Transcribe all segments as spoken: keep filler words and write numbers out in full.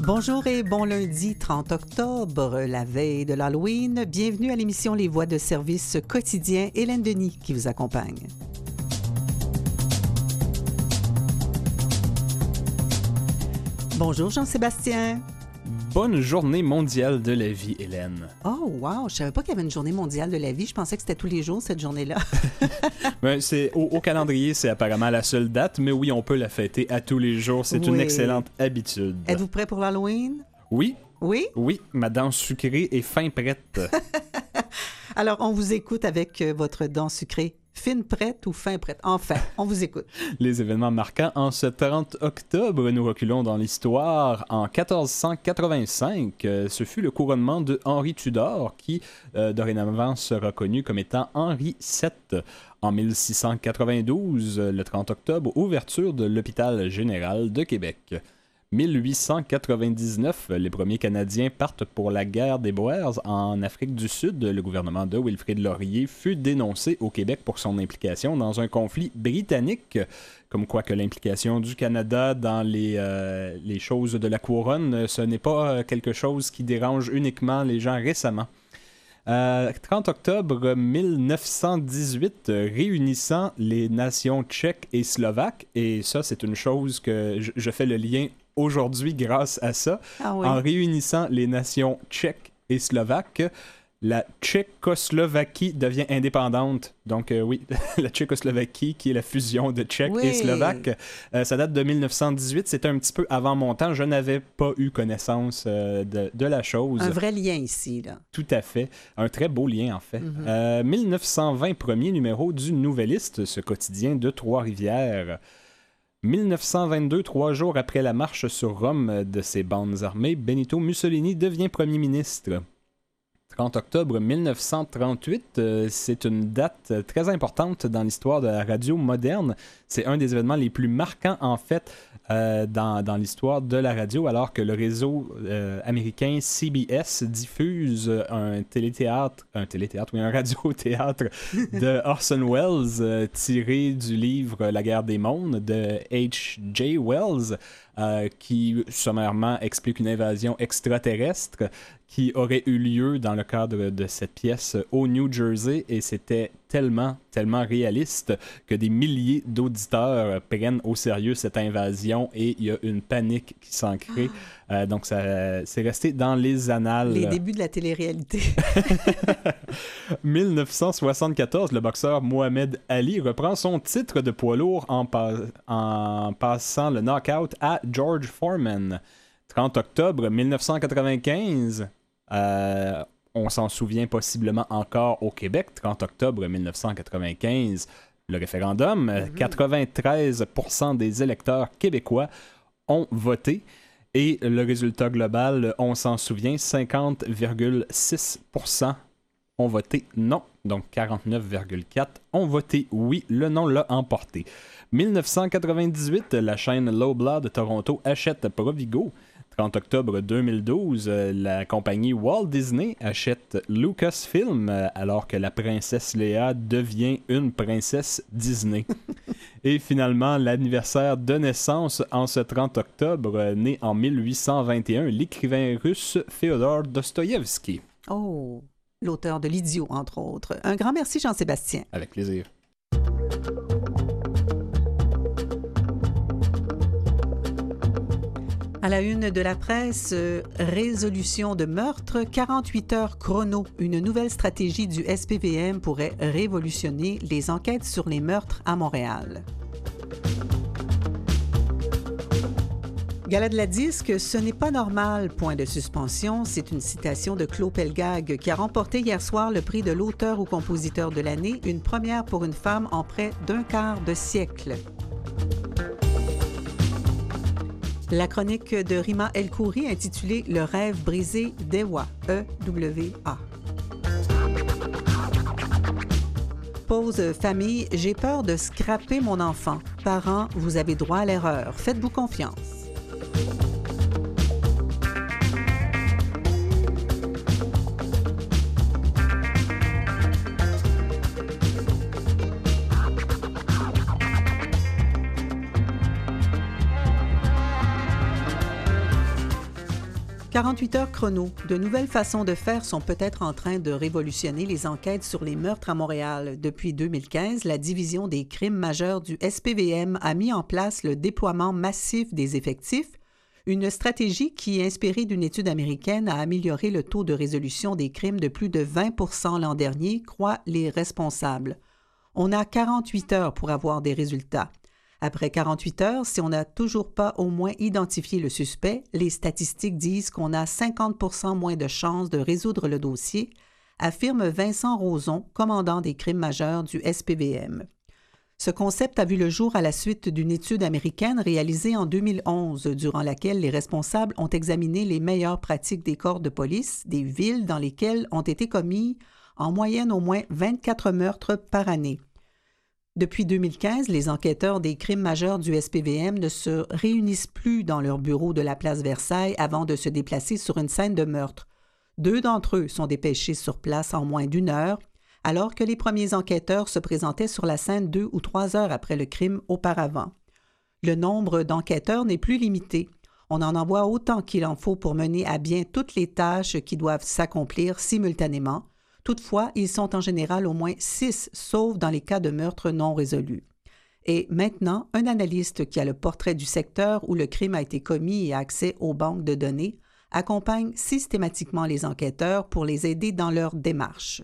Bonjour et bon lundi trente octobre, la veille de l'Halloween. Bienvenue à l'émission Les Voix de service quotidien. Hélène Denis qui vous accompagne. Bonjour Jean-Sébastien. Bonne journée mondiale de la vie, Hélène. Oh, wow! Je savais pas qu'il y avait une journée mondiale de la vie. Je pensais que c'était tous les jours, cette journée-là. ben, c'est, au, au calendrier, c'est apparemment la seule date, mais oui, on peut la fêter à tous les jours. C'est oui. Une excellente habitude. Êtes-vous prêt pour l'Halloween? Oui. Oui? Oui, ma dent sucrée est fin prête. Alors, on vous écoute avec votre dent sucrée. Fine prête ou fin prête? Enfin, on vous écoute. Les événements marquants en ce trente octobre, nous reculons dans l'histoire. En quatorze cent quatre-vingt-cinq, euh, ce fut le couronnement de Henri Tudor, qui euh, dorénavant sera connu comme étant Henri sept. En mille six cent quatre-vingt-douze, le trente octobre, ouverture de l'hôpital général de Québec. mille huit cent quatre-vingt-dix-neuf, les premiers Canadiens partent pour la guerre des Boers en Afrique du Sud. Le gouvernement de Wilfrid Laurier fut dénoncé au Québec pour son implication dans un conflit britannique, comme quoi que l'implication du Canada dans les, euh, les choses de la couronne, ce n'est pas quelque chose qui dérange uniquement les gens récemment. Euh, trente octobre mille neuf cent dix-huit, euh, réunissant les nations tchèques et slovaques, et ça c'est une chose que je, je fais le lien aujourd'hui grâce à ça. Ah oui. En réunissant les nations tchèques et slovaques, la Tchécoslovaquie devient indépendante. Donc euh, oui, la Tchécoslovaquie qui est la fusion de Tchèques oui. et Slovaques. Euh, ça date de mille neuf cent dix-huit, c'était un petit peu avant mon temps. Je n'avais pas eu connaissance euh, de, de la chose. Un vrai lien ici, là. Tout à fait. Un très beau lien, en fait. Mm-hmm. Euh, mille neuf cent vingt, premier numéro du Nouvelliste, ce quotidien de Trois-Rivières. mille neuf cent vingt-deux, trois jours après la marche sur Rome de ses bandes armées, Benito Mussolini devient premier ministre. trente octobre mille neuf cent trente-huit, euh, c'est une date très importante dans l'histoire de la radio moderne. C'est un des événements les plus marquants, en fait, euh, dans, dans l'histoire de la radio, alors que le réseau euh, américain C B S diffuse un téléthéâtre, un téléthéâtre, oui, un radio-théâtre de Orson Welles, euh, tiré du livre La guerre des mondes de H G Wells, euh, qui sommairement explique une invasion extraterrestre qui aurait eu lieu dans le cadre de cette pièce au New Jersey, et c'était tellement, tellement réaliste que des milliers d'auditeurs prennent au sérieux cette invasion et il y a une panique qui s'en crée. Ah. Euh, donc, ça, c'est resté dans les annales. Les débuts de la télé-réalité. mille neuf cent soixante-quatorze, le boxeur Mohamed Ali reprend son titre de poids lourd en, pa- en passant le knockout à George Foreman. trente octobre mille neuf cent quatre-vingt-quinze, euh, on s'en souvient possiblement encore au Québec, trente octobre mille neuf cent quatre-vingt-quinze, le référendum, mm-hmm. quatre-vingt-treize pour cent des électeurs québécois ont voté et le résultat global, on s'en souvient, cinquante virgule six pour cent ont voté non, donc quarante-neuf virgule quatre pour cent ont voté oui, le non l'a emporté. mille neuf cent quatre-vingt-dix-huit, la chaîne Loblaw de Toronto achète Provigo. trente octobre deux mille douze, la compagnie Walt Disney achète Lucasfilm alors que la princesse Léa devient une princesse Disney. Et finalement, l'anniversaire de naissance en ce trente octobre, né en mille huit cent vingt et un, l'écrivain russe Féodor Dostoïevski. Oh, l'auteur de L'Idiot, entre autres. Un grand merci, Jean-Sébastien. Avec plaisir. À la une de la presse, euh, résolution de meurtre, quarante-huit heures chrono. Une nouvelle stratégie du S P V M pourrait révolutionner les enquêtes sur les meurtres à Montréal. Gala de la disque, ce n'est pas normal, point de suspension. C'est une citation de Claude Pelgag qui a remporté hier soir le prix de l'auteur ou compositeur de l'année, une première pour une femme en près d'un quart de siècle. La chronique de Rima El Khoury intitulée « Le rêve brisé d'Ewa », E W A. Pause famille, j'ai peur de scraper mon enfant. Parents, vous avez droit à l'erreur. Faites-vous confiance. quarante-huit heures chrono. De nouvelles façons de faire sont peut-être en train de révolutionner les enquêtes sur les meurtres à Montréal. Depuis deux mille quinze, la division des crimes majeurs du S P V M a mis en place le déploiement massif des effectifs, une stratégie qui, inspirée d'une étude américaine, a amélioré le taux de résolution des crimes de plus de vingt pour cent l'an dernier, croient les responsables. On a quarante-huit heures pour avoir des résultats. Après quarante-huit heures, si on n'a toujours pas au moins identifié le suspect, les statistiques disent qu'on a cinquante pour cent moins de chances de résoudre le dossier, affirme Vincent Rozon, commandant des crimes majeurs du S P V M. Ce concept a vu le jour à la suite d'une étude américaine réalisée en deux mille onze, durant laquelle les responsables ont examiné les meilleures pratiques des corps de police des villes dans lesquelles ont été commis en moyenne au moins vingt-quatre meurtres par année. Depuis deux mille quinze, les enquêteurs des crimes majeurs du S P V M ne se réunissent plus dans leur bureau de la place Versailles avant de se déplacer sur une scène de meurtre. Deux d'entre eux sont dépêchés sur place en moins d'une heure, alors que les premiers enquêteurs se présentaient sur la scène deux ou trois heures après le crime auparavant. Le nombre d'enquêteurs n'est plus limité. On en envoie autant qu'il en faut pour mener à bien toutes les tâches qui doivent s'accomplir simultanément. Toutefois, ils sont en général au moins six, sauf dans les cas de meurtres non résolus. Et maintenant, un analyste qui a le portrait du secteur où le crime a été commis et a accès aux banques de données accompagne systématiquement les enquêteurs pour les aider dans leur démarche.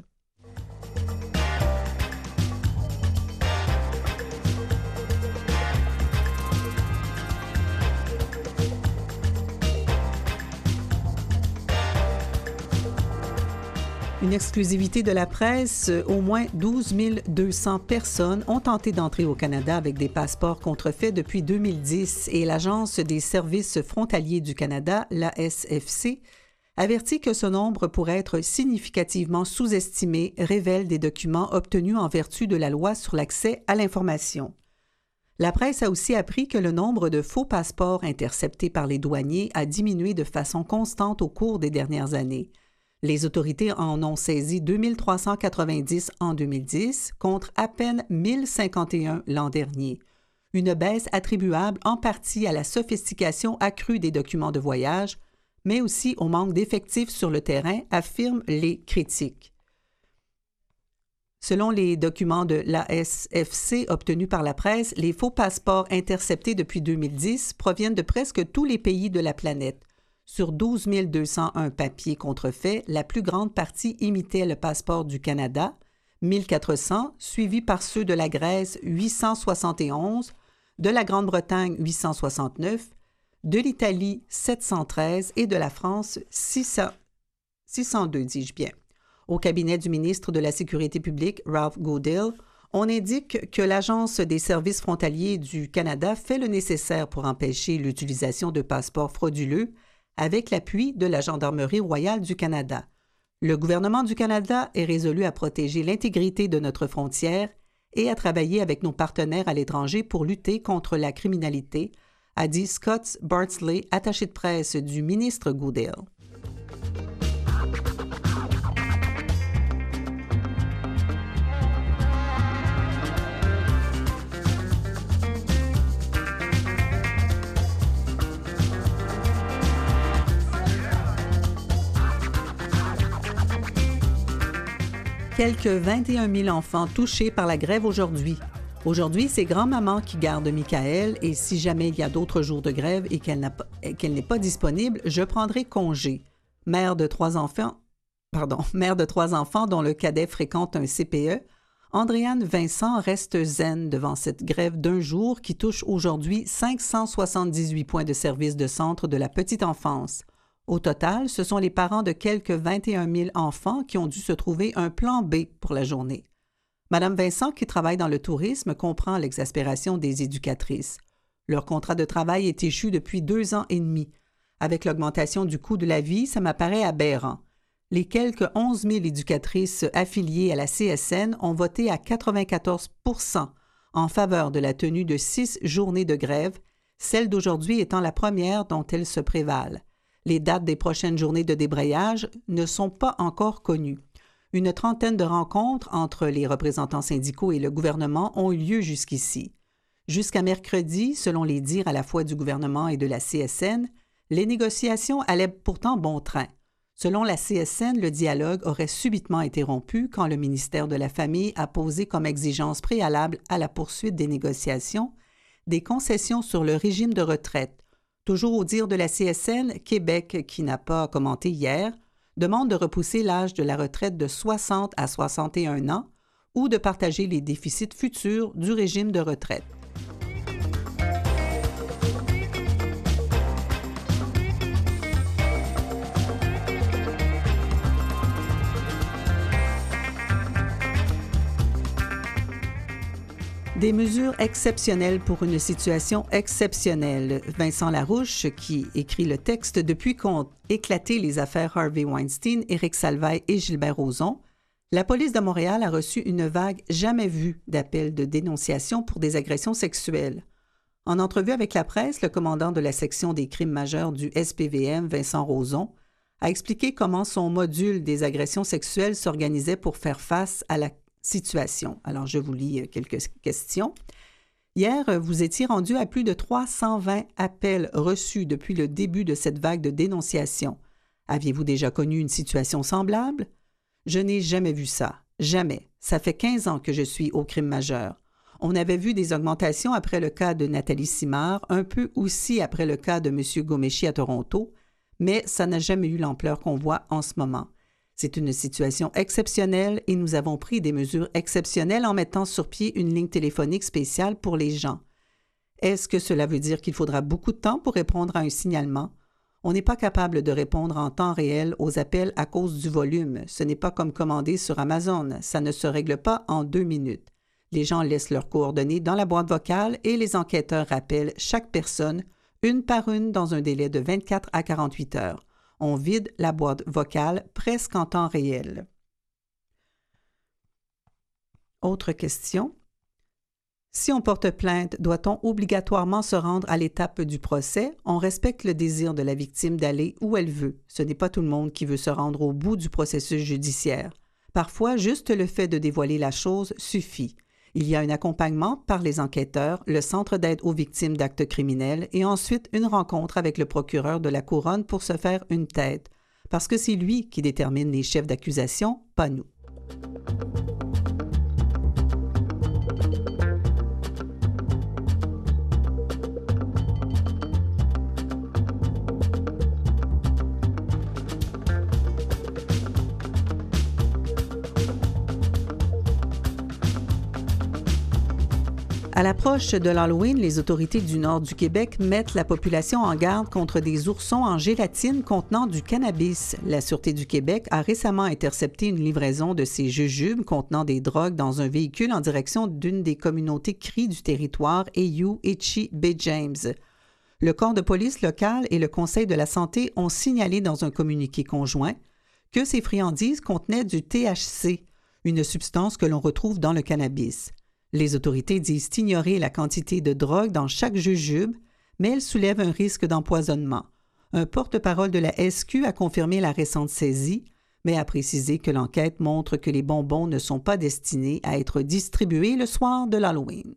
Une exclusivité de la presse, au moins douze mille deux cents personnes ont tenté d'entrer au Canada avec des passeports contrefaits depuis deux mille dix et l'Agence des services frontaliers du Canada, l'A S F C, avertit que ce nombre pourrait être significativement sous-estimé, révèle des documents obtenus en vertu de la loi sur l'accès à l'information. La presse a aussi appris que le nombre de faux passeports interceptés par les douaniers a diminué de façon constante au cours des dernières années. Les autorités en ont saisi deux mille trois cent quatre-vingt-dix en deux mille dix contre à peine mille cinquante et un l'an dernier. Une baisse attribuable en partie à la sophistication accrue des documents de voyage, mais aussi au manque d'effectifs sur le terrain, affirment les critiques. Selon les documents de l'A S F C obtenus par la presse, les faux passeports interceptés depuis deux mille dix proviennent de presque tous les pays de la planète. Sur douze mille deux cent un papiers contrefaits, la plus grande partie imitait le passeport du Canada, mille quatre cents, suivis par ceux de la Grèce, huit cent soixante et onze, de la Grande-Bretagne, huit cent soixante-neuf, de l'Italie, sept cent treize et de la France, six cents, six cent deux, dis-je bien. Au cabinet du ministre de la Sécurité publique, Ralph Goodale, on indique que l'Agence des services frontaliers du Canada fait le nécessaire pour empêcher l'utilisation de passeports frauduleux avec l'appui de la Gendarmerie royale du Canada. Le gouvernement du Canada est résolu à protéger l'intégrité de notre frontière et à travailler avec nos partenaires à l'étranger pour lutter contre la criminalité, a dit Scott Bartsley, attaché de presse du ministre Goodale. Quelques vingt et un mille enfants touchés par la grève aujourd'hui. Aujourd'hui, c'est grand-maman qui garde Michael et si jamais il y a d'autres jours de grève et qu'elle, n'a pas, qu'elle n'est pas disponible, je prendrai congé. Mère de trois enfants, pardon, mère de trois enfants dont le cadet fréquente un C P E, Andréane Vincent reste zen devant cette grève d'un jour qui touche aujourd'hui cinq cent soixante-dix-huit points de service de centre de la petite enfance. Au total, ce sont les parents de quelques vingt et un mille enfants qui ont dû se trouver un plan B pour la journée. Madame Vincent, qui travaille dans le tourisme, comprend l'exaspération des éducatrices. Leur contrat de travail est échu depuis deux ans et demi. Avec l'augmentation du coût de la vie, ça m'apparaît aberrant. Les quelques onze mille éducatrices affiliées à la C S N ont voté à quatre-vingt-quatorze pour cent en faveur de la tenue de six journées de grève, celle d'aujourd'hui étant la première dont elles se prévalent. Les dates des prochaines journées de débrayage ne sont pas encore connues. Une trentaine de rencontres entre les représentants syndicaux et le gouvernement ont eu lieu jusqu'ici. Jusqu'à mercredi, selon les dires à la fois du gouvernement et de la C S N, Les négociations allaient pourtant bon train. Selon la C S N, le dialogue aurait subitement été rompu quand le ministère de la Famille a posé comme exigence préalable à la poursuite des négociations des concessions sur le régime de retraite. Toujours au dire de la C S N, Québec, qui n'a pas commenté hier, demande de repousser l'âge de la retraite de soixante à soixante et un ans ou de partager les déficits futurs du régime de retraite. Des mesures exceptionnelles pour une situation exceptionnelle. Vincent Larouche, qui écrit le texte depuis qu'ont éclaté les affaires Harvey Weinstein, Éric Salvaille et Gilbert Rozon, la police de Montréal a reçu une vague jamais vue d'appels de dénonciation pour des agressions sexuelles. En entrevue avec la presse, le commandant de la section des crimes majeurs du S P V M, Vincent Rozon, a expliqué comment son module des agressions sexuelles s'organisait pour faire face à la situation. Alors, je vous lis quelques questions. Hier, vous étiez rendu à plus de trois cent vingt appels reçus depuis le début de cette vague de dénonciation. Aviez-vous déjà connu une situation semblable? Je n'ai jamais vu ça. Jamais. Ça fait quinze ans que je suis au crime majeur. On avait vu des augmentations après le cas de Nathalie Simard, un peu aussi après le cas de M. Ghomeshi à Toronto, mais ça n'a jamais eu l'ampleur qu'on voit en ce moment. C'est une situation exceptionnelle et nous avons pris des mesures exceptionnelles en mettant sur pied une ligne téléphonique spéciale pour les gens. Est-ce que cela veut dire qu'il faudra beaucoup de temps pour répondre à un signalement? On n'est pas capable de répondre en temps réel aux appels à cause du volume. Ce n'est pas comme commander sur Amazon. Ça ne se règle pas en deux minutes. Les gens laissent leurs coordonnées dans la boîte vocale et les enquêteurs rappellent chaque personne, une par une, dans un délai de vingt-quatre à quarante-huit heures. On vide la boîte vocale presque en temps réel. Autre question. Si on porte plainte, doit-on obligatoirement se rendre à l'étape du procès? On respecte le désir de la victime d'aller où elle veut. Ce n'est pas tout le monde qui veut se rendre au bout du processus judiciaire. Parfois, juste le fait de dévoiler la chose suffit. Il y a un accompagnement par les enquêteurs, le Centre d'aide aux victimes d'actes criminels et ensuite une rencontre avec le procureur de la Couronne pour se faire une tête, parce que c'est lui qui détermine les chefs d'accusation, pas nous. À l'approche de l'Halloween, les autorités du nord du Québec mettent la population en garde contre des oursons en gélatine contenant du cannabis. La Sûreté du Québec a récemment intercepté une livraison de ces jujubes contenant des drogues dans un véhicule en direction d'une des communautés cries du territoire, Eyu Echi Bay James. Le corps de police local et le Conseil de la santé ont signalé dans un communiqué conjoint que ces friandises contenaient du T H C, une substance que l'on retrouve dans le cannabis. Les autorités disent ignorer la quantité de drogue dans chaque jujube, mais elles soulèvent un risque d'empoisonnement. Un porte-parole de la S Q a confirmé la récente saisie, mais a précisé que l'enquête montre que les bonbons ne sont pas destinés à être distribués le soir de l'Halloween.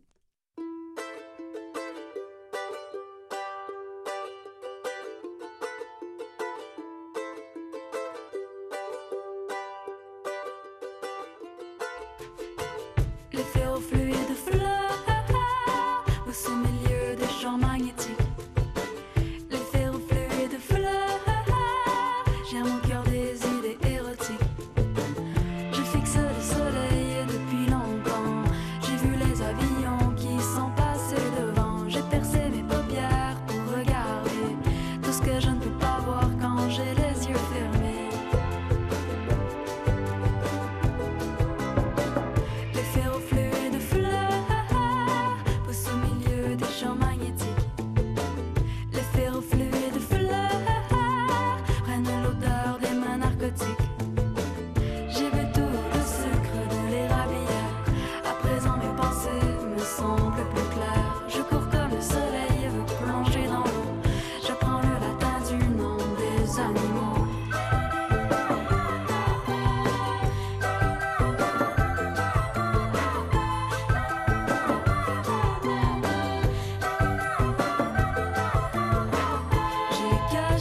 J'ai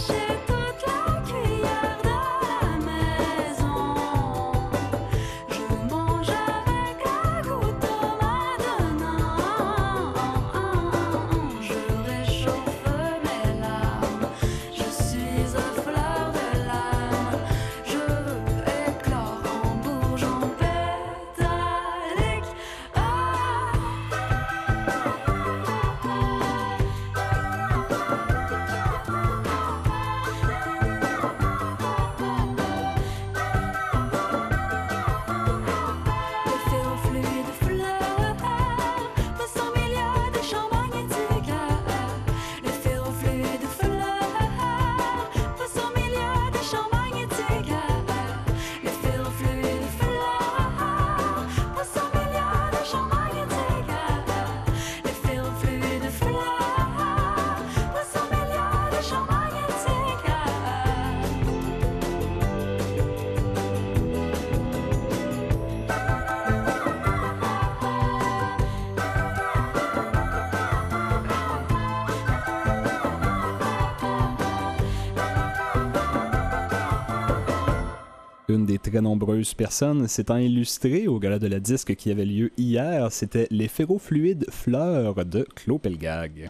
une des très nombreuses personnes s'étant illustrée au gala de la disque qui avait lieu hier. C'était les ferrofluides fleurs de Claude Pelgag.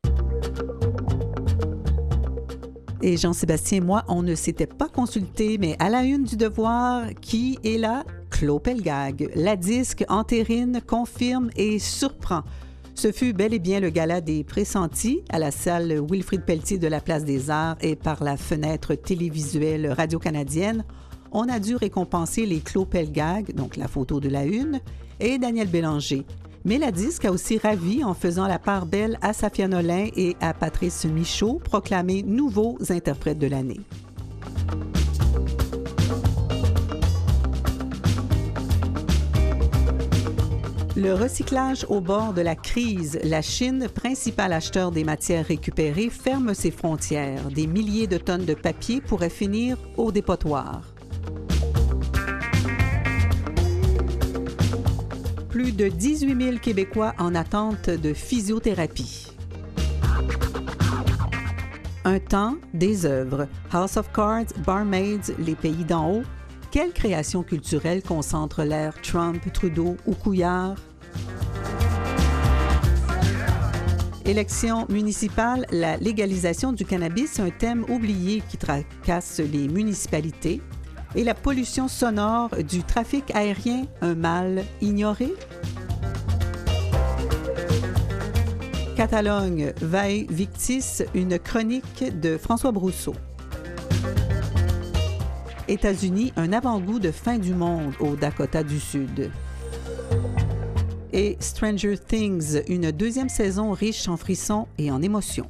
Et Jean-Sébastien et moi, on ne s'était pas consulté, mais à la une du Devoir, qui est là? Claude Pelgag. La disque entérine, confirme et surprend. Ce fut bel et bien le gala des pressentis à la salle Wilfrid Pelletier de la Place des Arts et par la fenêtre télévisuelle radio-canadienne. On a dû récompenser les Claude Pelgag, donc la photo de la une, et Daniel Bélanger. Mais la disque a aussi ravi en faisant la part belle à Safia Nolin et à Patrice Michaud, proclamés nouveaux interprètes de l'année. Le recyclage au bord de la crise. La Chine, principal acheteur des matières récupérées, ferme ses frontières. Des milliers de tonnes de papier pourraient finir au dépotoir. Plus de dix-huit mille Québécois en attente de physiothérapie. Un temps, des œuvres. House of Cards, Barmaids, Les Pays d'en haut. Quelle création culturelle concentre l'ère Trump, Trudeau ou Couillard? Élections municipales, la légalisation du cannabis, un thème oublié qui tracasse les municipalités. Et la pollution sonore du trafic aérien, un mal ignoré? Catalogne, Vae Victis, une chronique de François Brousseau. États-Unis, un avant-goût de fin du monde au Dakota du Sud. Et Stranger Things, une deuxième saison riche en frissons et en émotions.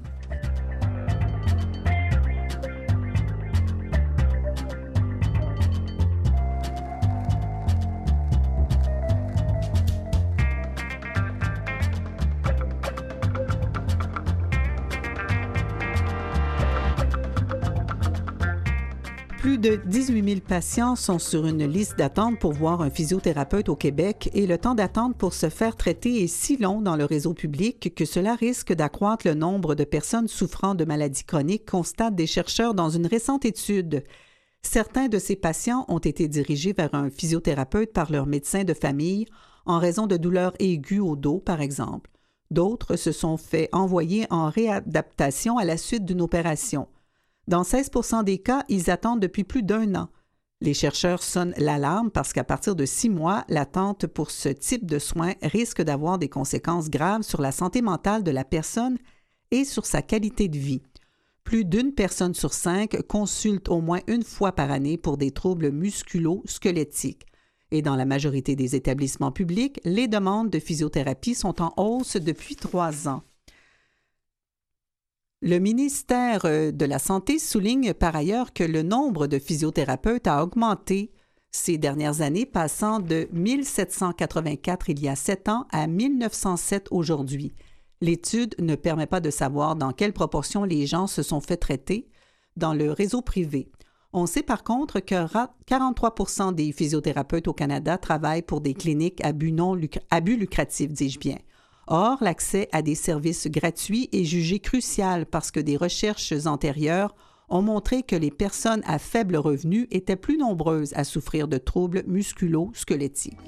Plus de dix-huit mille patients sont sur une liste d'attente pour voir un physiothérapeute au Québec et le temps d'attente pour se faire traiter est si long dans le réseau public que cela risque d'accroître le nombre de personnes souffrant de maladies chroniques, constatent des chercheurs dans une récente étude. Certains de ces patients ont été dirigés vers un physiothérapeute par leur médecin de famille en raison de douleurs aiguës au dos, par exemple. D'autres se sont fait envoyer en réadaptation à la suite d'une opération. Dans seize pour cent des cas, ils attendent depuis plus d'un an. Les chercheurs sonnent l'alarme parce qu'à partir de six mois, l'attente pour ce type de soins risque d'avoir des conséquences graves sur la santé mentale de la personne et sur sa qualité de vie. Plus d'une personne sur cinq consulte au moins une fois par année pour des troubles musculo-squelettiques. Et dans la majorité des établissements publics, les demandes de physiothérapie sont en hausse depuis trois ans. Le ministère de la Santé souligne par ailleurs que le nombre de physiothérapeutes a augmenté ces dernières années, passant de mille sept cent quatre-vingt-quatre il y a sept ans à mille neuf cent sept aujourd'hui. L'étude ne permet pas de savoir dans quelle proportion les gens se sont fait traiter dans le réseau privé. On sait par contre que quarante-trois pour cent des physiothérapeutes au Canada travaillent pour des cliniques à but, non lucr- à but lucratif, dis-je bien. Or, l'accès à des services gratuits est jugé crucial parce que des recherches antérieures ont montré que les personnes à faible revenu étaient plus nombreuses à souffrir de troubles musculo-squelettiques.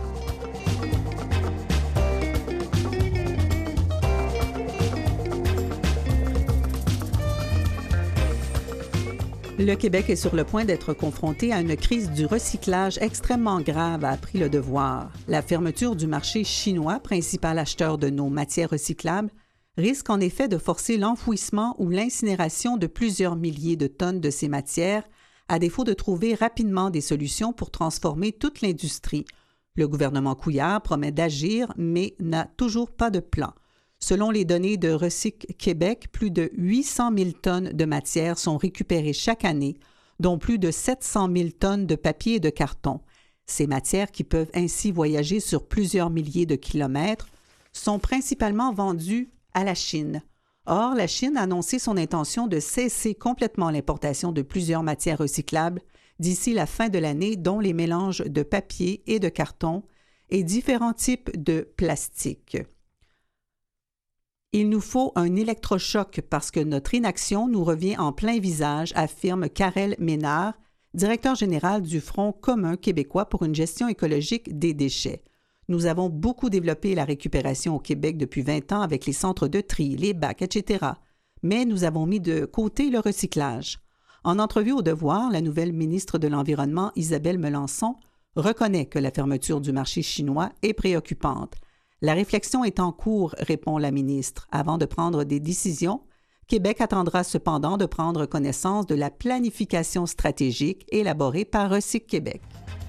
Le Québec est sur le point d'être confronté à une crise du recyclage extrêmement grave, a appris Le Devoir. La fermeture du marché chinois, principal acheteur de nos matières recyclables, risque en effet de forcer l'enfouissement ou l'incinération de plusieurs milliers de tonnes de ces matières, à défaut de trouver rapidement des solutions pour transformer toute l'industrie. Le gouvernement Couillard promet d'agir, mais n'a toujours pas de plan. Selon les données de Recyc Québec, plus de huit cent mille tonnes de matière sont récupérées chaque année, dont plus de sept cent mille tonnes de papier et de carton. Ces matières, qui peuvent ainsi voyager sur plusieurs milliers de kilomètres, sont principalement vendues à la Chine. Or, la Chine a annoncé son intention de cesser complètement l'importation de plusieurs matières recyclables d'ici la fin de l'année, dont les mélanges de papier et de carton et différents types de plastique. Il nous faut un électrochoc parce que notre inaction nous revient en plein visage, affirme Karel Ménard, directeur général du Front commun québécois pour une gestion écologique des déchets. Nous avons beaucoup développé la récupération au Québec depuis vingt ans avec les centres de tri, les bacs, et cetera. Mais nous avons mis de côté le recyclage. En entrevue au Devoir, la nouvelle ministre de l'Environnement, Isabelle Melançon, reconnaît que la fermeture du marché chinois est préoccupante. La réflexion est en cours, répond la ministre. Avant de prendre des décisions, Québec attendra cependant de prendre connaissance de la planification stratégique élaborée par Recyc Québec.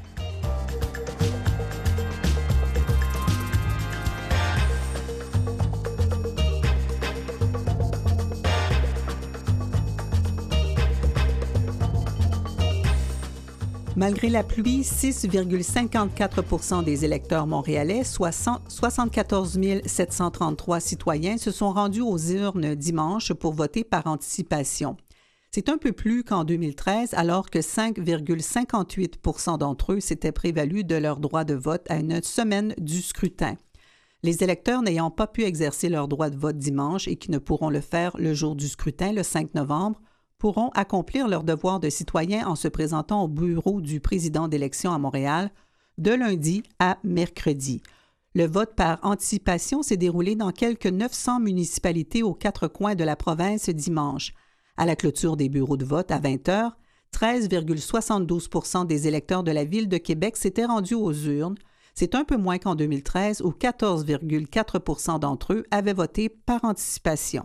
Malgré la pluie, six virgule cinquante-quatre pour cent des électeurs montréalais, soit soixante-quatorze mille sept cent trente-trois citoyens, se sont rendus aux urnes dimanche pour voter par anticipation. C'est un peu plus qu'en deux mille treize, alors que cinq virgule cinquante-huit pour cent d'entre eux s'étaient prévalus de leur droit de vote à une semaine du scrutin. Les électeurs n'ayant pas pu exercer leur droit de vote dimanche et qui ne pourront le faire le jour du scrutin, le cinq novembre, pourront accomplir leur devoir de citoyen en se présentant au bureau du président d'élection à Montréal de lundi à mercredi. Le vote par anticipation s'est déroulé dans quelques neuf cents municipalités aux quatre coins de la province dimanche. À la clôture des bureaux de vote à vingt heures, treize virgule soixante-douze pour cent des électeurs de la Ville de Québec s'étaient rendus aux urnes. C'est un peu moins qu'en deux mille treize où quatorze virgule quatre pour cent d'entre eux avaient voté par anticipation.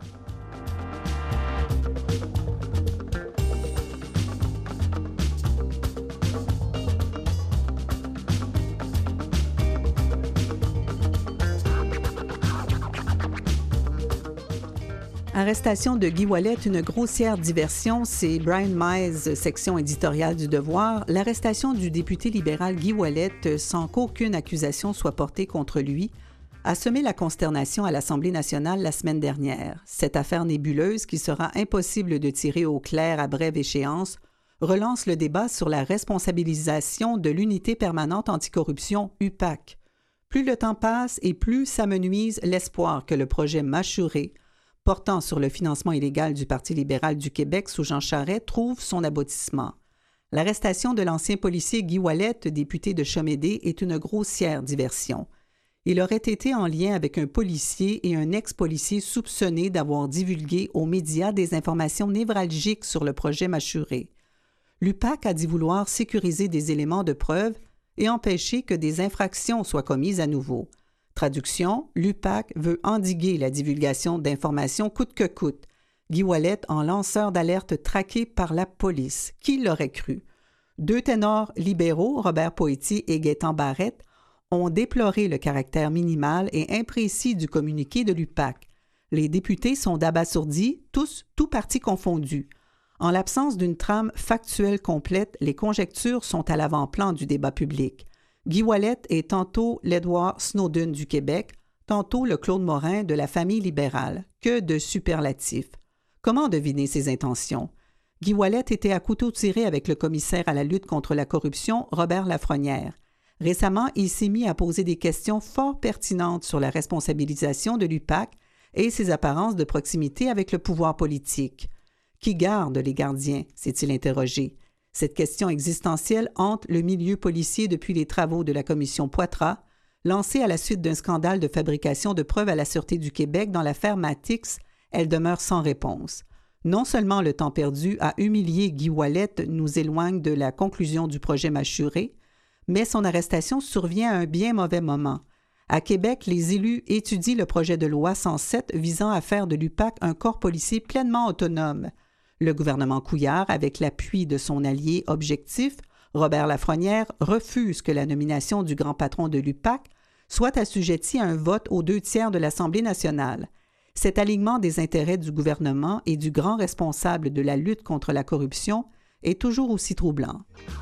Arrestation de Guy Ouellet, une grossière diversion, c'est Brian Mize, section éditoriale du Devoir. L'arrestation du député libéral Guy Ouellet, sans qu'aucune accusation soit portée contre lui, a semé la consternation à l'Assemblée nationale la semaine dernière. Cette affaire nébuleuse, qui sera impossible de tirer au clair à brève échéance, relance le débat sur la responsabilisation de l'Unité permanente anticorruption U P A C. Plus le temps passe et plus s'amenuise l'espoir que le projet Mashuré, portant sur le financement illégal du Parti libéral du Québec sous Jean Charest, trouve son aboutissement. L'arrestation de l'ancien policier Guy Ouellet, député de Chomédé, est une grossière diversion. Il aurait été en lien avec un policier et un ex-policier soupçonnés d'avoir divulgué aux médias des informations névralgiques sur le projet Mashuré. L'U P A C a dit vouloir sécuriser des éléments de preuve et empêcher que des infractions soient commises à nouveau. Traduction, l'U P A C veut endiguer la divulgation d'informations coûte que coûte. Guy Ouellet en lanceur d'alerte traqué par la police. Qui l'aurait cru? Deux ténors libéraux, Robert Poitier et Gaétan Barrette, ont déploré le caractère minimal et imprécis du communiqué de l'U P A C. Les députés sont d'abasourdis, tous, tous partis confondus. En l'absence d'une trame factuelle complète, les conjectures sont à l'avant-plan du débat public. Guy Ouellet est tantôt l'Edward Snowden du Québec, tantôt le Claude Morin de la famille libérale. Que de superlatifs! Comment deviner ses intentions? Guy Ouellet était à couteau tiré avec le commissaire à la lutte contre la corruption, Robert Lafrenière. Récemment, il s'est mis à poser des questions fort pertinentes sur la responsabilisation de l'U P A C et ses apparences de proximité avec le pouvoir politique. Qui garde les gardiens? S'est-il interrogé. Cette question existentielle hante le milieu policier depuis les travaux de la commission Poitras, lancée à la suite d'un scandale de fabrication de preuves à la Sûreté du Québec dans l'affaire Matix. Elle demeure sans réponse. Non seulement le temps perdu à humilier Guy Ouellet nous éloigne de la conclusion du projet Mashuré, mais son arrestation survient à un bien mauvais moment. À Québec, les élus étudient le projet de loi cent sept visant à faire de l'U P A C un corps policier pleinement autonome. Le gouvernement Couillard, avec l'appui de son allié objectif, Robert Lafrenière, refuse que la nomination du grand patron de l'U P A C soit assujettie à un vote aux deux tiers de l'Assemblée nationale. Cet alignement des intérêts du gouvernement et du grand responsable de la lutte contre la corruption est toujours aussi troublant.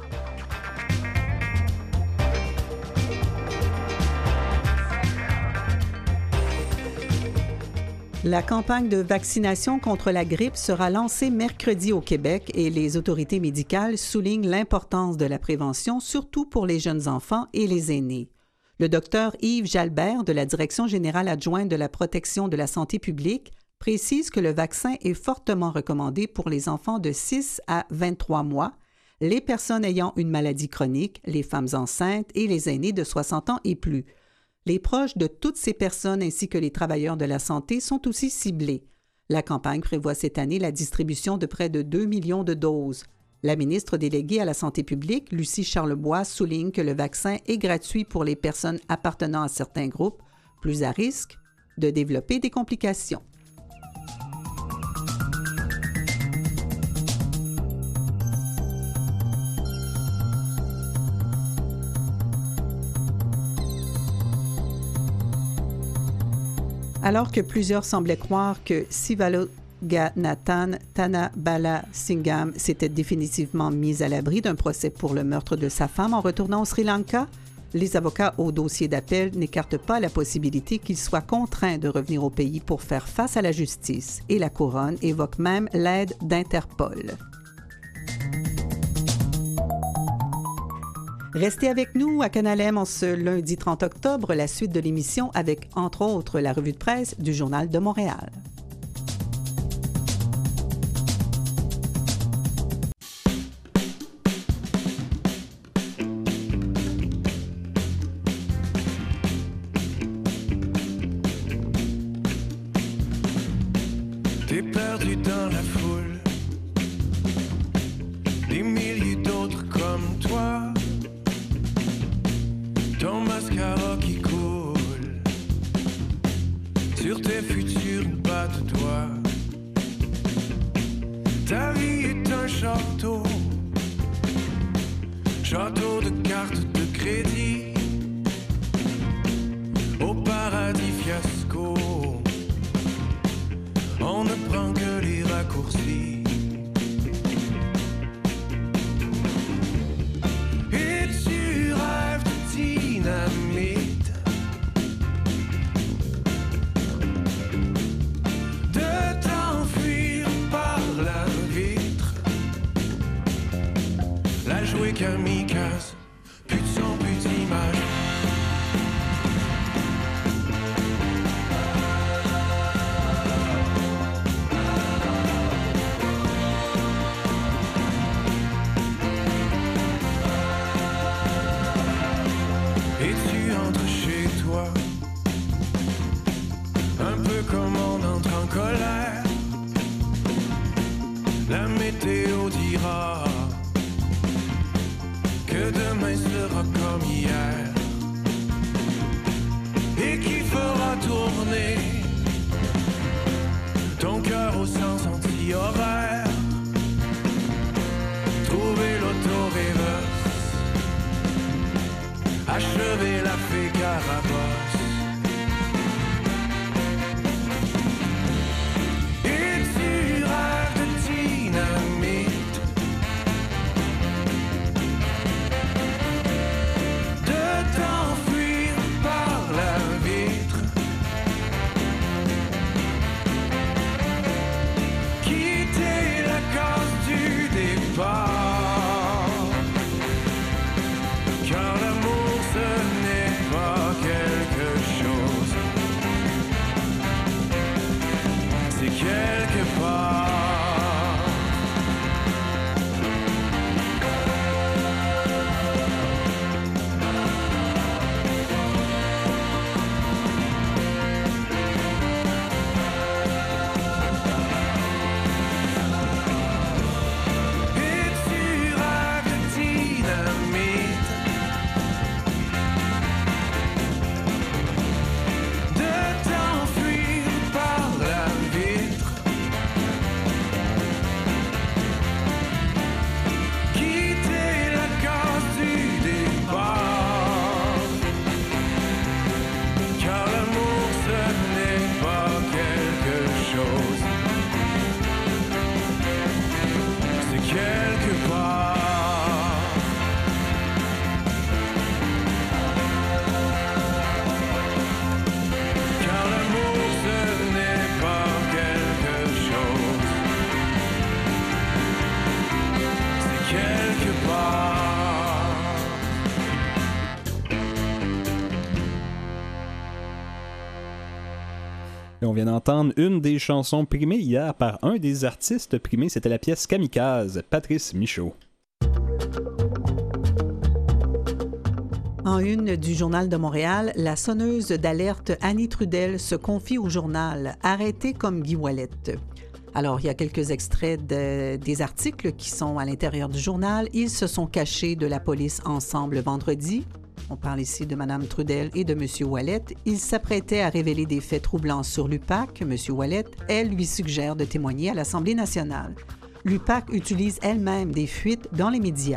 La campagne de vaccination contre la grippe sera lancée mercredi au Québec et les autorités médicales soulignent l'importance de la prévention, surtout pour les jeunes enfants et les aînés. Le docteur Yves Jalbert de la Direction générale adjointe de la protection de la santé publique précise que le vaccin est fortement recommandé pour les enfants de six à vingt-trois mois, les personnes ayant une maladie chronique, les femmes enceintes et les aînés de soixante ans et plus. Les proches de toutes ces personnes ainsi que les travailleurs de la santé sont aussi ciblés. La campagne prévoit cette année la distribution de près de deux millions de doses. La ministre déléguée à la santé publique, Lucie Charlebois, souligne que le vaccin est gratuit pour les personnes appartenant à certains groupes, plus à risque de développer des complications. Alors que plusieurs semblaient croire que Sivaloganathan Thanabalasingham s'était définitivement mis à l'abri d'un procès pour le meurtre de sa femme en retournant au Sri Lanka, les avocats au dossier d'appel n'écartent pas la possibilité qu'il soit contraint de revenir au pays pour faire face à la justice, et la couronne évoque même l'aide d'Interpol. Restez avec nous à Canal M en ce lundi trente octobre, la suite de l'émission avec, entre autres, la revue de presse du Journal de Montréal. T'es perdu dans la foule, des milliers d'autres comme toi. Ton mascara qui coule sur tes futurs bas de doigts. Ta vie est un château, château de cartes de crédit, au paradis fiasco. On ne prend que les raccourcis. Et tu rêves de dynamite, de t'enfuir par la vitre, la jouer kamikaze, plus de son, plus d'image. Comme on entre en colère, la météo dira que demain sera comme hier et qu'il fera tourner ton cœur au sens anti-horaire. Trouver l'auto-reverse, achever la fée Carabosse. Car l'amour ce n'est pas quelque chose, c'est quelque part. Et on vient d'entendre une des chansons primées hier par un des artistes primés, c'était la pièce Kamikaze, Patrice Michaud. En une du Journal de Montréal, la sonneuse d'alerte Annie Trudel se confie au journal, arrêtée comme Guy Ouellet. Alors, il y a quelques extraits de, des articles qui sont à l'intérieur du journal. Ils se sont cachés de la police ensemble vendredi. On parle ici de Mme Trudel et de M. Ouellet. Ils s'apprêtaient à révéler des faits troublants sur l'U P A C. M. Ouellet, elle, lui suggère de témoigner à l'Assemblée nationale. L'U P A C utilise elle-même des fuites dans les médias.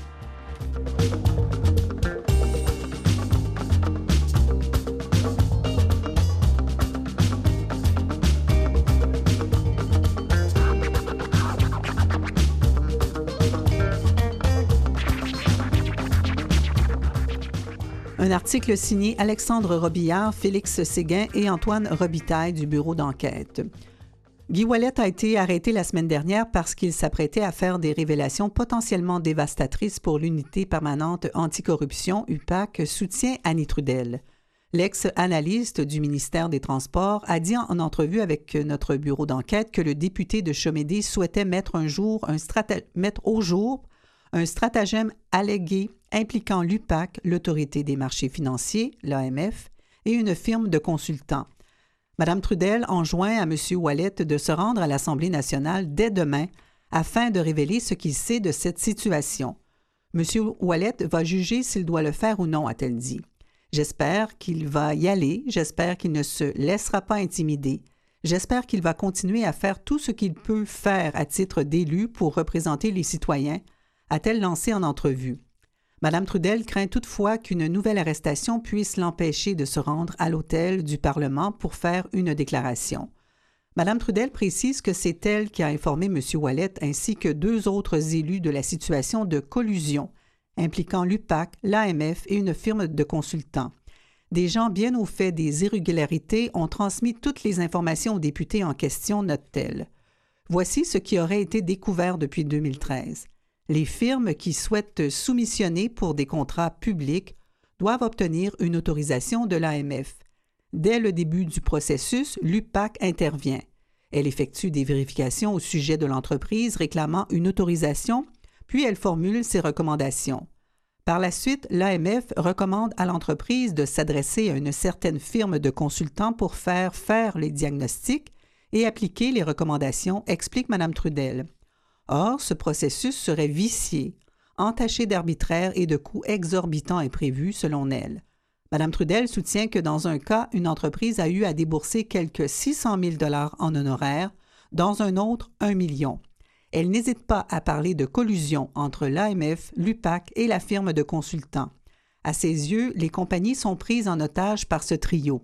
Un article signé Alexandre Robillard, Félix Séguin et Antoine Robitaille du bureau d'enquête. Guy Ouellet a été arrêté la semaine dernière parce qu'il s'apprêtait à faire des révélations potentiellement dévastatrices pour l'unité permanente anticorruption U P A C soutient Annie Trudel. L'ex-analyste du ministère des Transports a dit en entrevue avec notre bureau d'enquête que le député de Chomédé souhaitait mettre, un jour un strata- mettre au jour un stratagème allégué impliquant l'U P A C, l'Autorité des marchés financiers, l'A M F, et une firme de consultants. Mme Trudel enjoint à M. Ouellet de se rendre à l'Assemblée nationale dès demain afin de révéler ce qu'il sait de cette situation. M. Ouellet va juger s'il doit le faire ou non, a-t-elle dit. J'espère qu'il va y aller, j'espère qu'il ne se laissera pas intimider, j'espère qu'il va continuer à faire tout ce qu'il peut faire à titre d'élu pour représenter les citoyens, a-t-elle lancé en entrevue. Mme Trudel craint toutefois qu'une nouvelle arrestation puisse l'empêcher de se rendre à l'hôtel du Parlement pour faire une déclaration. Mme Trudel précise que c'est elle qui a informé M. Ouellet ainsi que deux autres élus de la situation de collusion impliquant l'U P A C, l'A M F et une firme de consultants. Des gens bien au fait des irrégularités ont transmis toutes les informations aux députés en question, note-t-elle. Voici ce qui aurait été découvert depuis deux mille treize. Les firmes qui souhaitent soumissionner pour des contrats publics doivent obtenir une autorisation de l'A M F. Dès le début du processus, l'U P A C intervient. Elle effectue des vérifications au sujet de l'entreprise réclamant une autorisation, puis elle formule ses recommandations. Par la suite, l'A M F recommande à l'entreprise de s'adresser à une certaine firme de consultants pour faire faire les diagnostics et appliquer les recommandations, explique Mme Trudel. Or, ce processus serait vicié, entaché d'arbitraire et de coûts exorbitants imprévus, selon elle. Mme Trudel soutient que dans un cas, une entreprise a eu à débourser quelques six cent mille dollars en honoraires, dans un autre, un million. Elle n'hésite pas à parler de collusion entre l'A M F, l'U P A C et la firme de consultants. À ses yeux, les compagnies sont prises en otage par ce trio.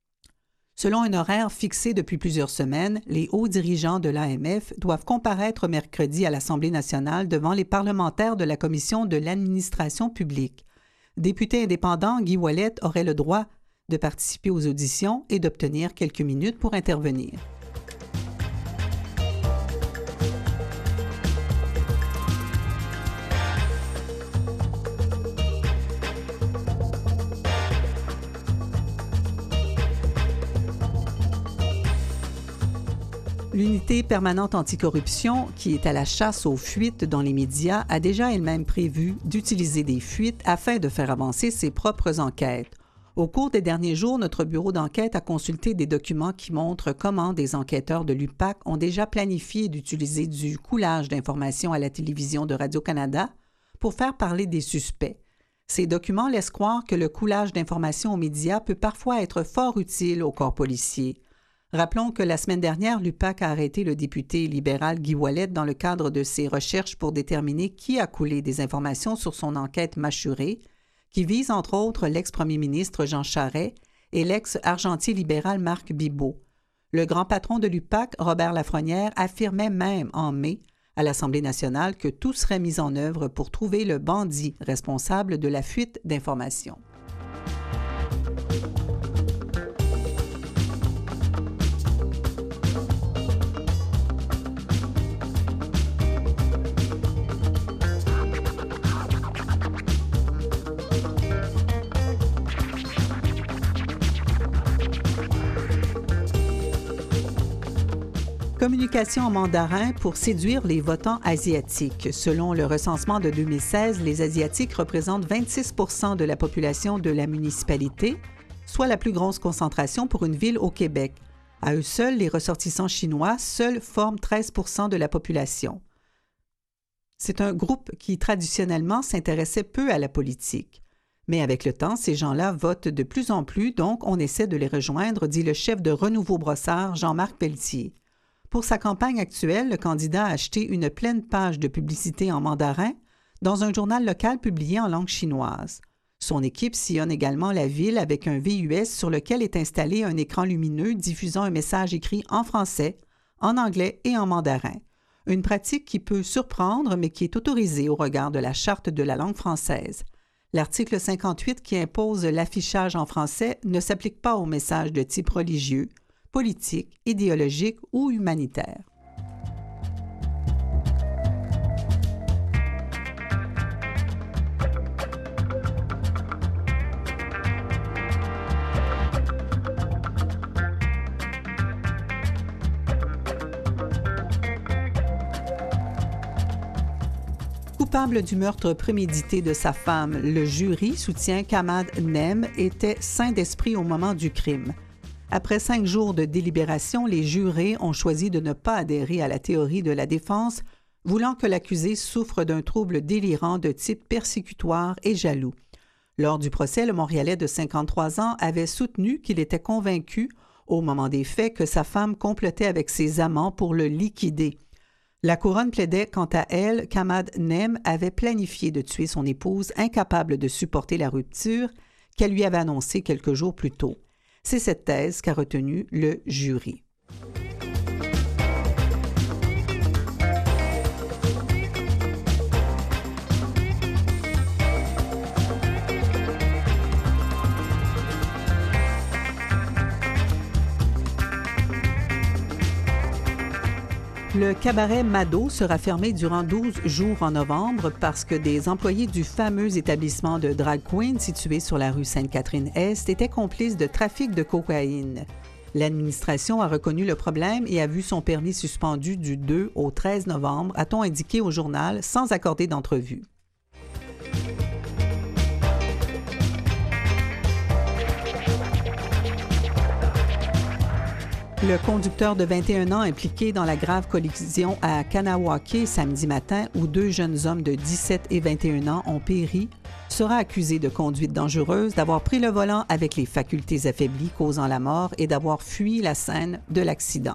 Selon un horaire fixé depuis plusieurs semaines, les hauts dirigeants de l'A M F doivent comparaître mercredi à l'Assemblée nationale devant les parlementaires de la Commission de l'administration publique. Député indépendant, Guy Ouellet aurait le droit de participer aux auditions et d'obtenir quelques minutes pour intervenir. L'unité permanente anticorruption, qui est à la chasse aux fuites dans les médias, a déjà elle-même prévu d'utiliser des fuites afin de faire avancer ses propres enquêtes. Au cours des derniers jours, notre bureau d'enquête a consulté des documents qui montrent comment des enquêteurs de l'U P A C ont déjà planifié d'utiliser du coulage d'informations à la télévision de Radio-Canada pour faire parler des suspects. Ces documents laissent croire que le coulage d'informations aux médias peut parfois être fort utile au corps policier. Rappelons que la semaine dernière, l'U P A C a arrêté le député libéral Guy Ouellet dans le cadre de ses recherches pour déterminer qui a coulé des informations sur son enquête mâchurée, qui vise entre autres l'ex-premier ministre Jean Charest et l'ex-argentier libéral Marc Bibeau. Le grand patron de l'U P A C, Robert Lafrenière, affirmait même en mai à l'Assemblée nationale que tout serait mis en œuvre pour trouver le bandit responsable de la fuite d'informations. Communication en mandarin pour séduire les votants asiatiques. Selon le recensement de deux mille seize, les Asiatiques représentent vingt-six pour cent de la population de la municipalité, soit la plus grosse concentration pour une ville au Québec. À eux seuls, les ressortissants chinois seuls forment treize pour cent de la population. C'est un groupe qui traditionnellement s'intéressait peu à la politique. Mais avec le temps, ces gens-là votent de plus en plus, donc on essaie de les rejoindre, dit le chef de Renouveau Brossard, Jean-Marc Pelletier. Pour sa campagne actuelle, le candidat a acheté une pleine page de publicité en mandarin dans un journal local publié en langue chinoise. Son équipe sillonne également la ville avec un V U S sur lequel est installé un écran lumineux diffusant un message écrit en français, en anglais et en mandarin. Une pratique qui peut surprendre, mais qui est autorisée au regard de la Charte de la langue française. L'article cinquante-huit qui impose l'affichage en français ne s'applique pas aux messages de type religieux, politique, idéologique ou humanitaire. Coupable du meurtre prémédité de sa femme, le jury soutient qu'Ahmad Nem était sain d'esprit au moment du crime. Après cinq jours de délibération, les jurés ont choisi de ne pas adhérer à la théorie de la défense, voulant que l'accusé souffre d'un trouble délirant de type persécutoire et jaloux. Lors du procès, le Montréalais de cinquante-trois ans avait soutenu qu'il était convaincu, au moment des faits, que sa femme complotait avec ses amants pour le liquider. La couronne plaidait quant à elle qu'Ahmad Nem avait planifié de tuer son épouse, incapable de supporter la rupture qu'elle lui avait annoncée quelques jours plus tôt. C'est cette thèse qu'a retenue le jury. Le cabaret Mado sera fermé durant douze jours en novembre parce que des employés du fameux établissement de drag queen situé sur la rue Sainte-Catherine-Est étaient complices de trafic de cocaïne. L'administration a reconnu le problème et a vu son permis suspendu du deux au treize novembre, a-t-on indiqué au journal, sans accorder d'entrevue. Le conducteur de vingt et un ans impliqué dans la grave collision à Kanawake samedi matin, où deux jeunes hommes de dix-sept et vingt et un ans ont péri, sera accusé de conduite dangereuse, d'avoir pris le volant avec les facultés affaiblies causant la mort et d'avoir fui la scène de l'accident.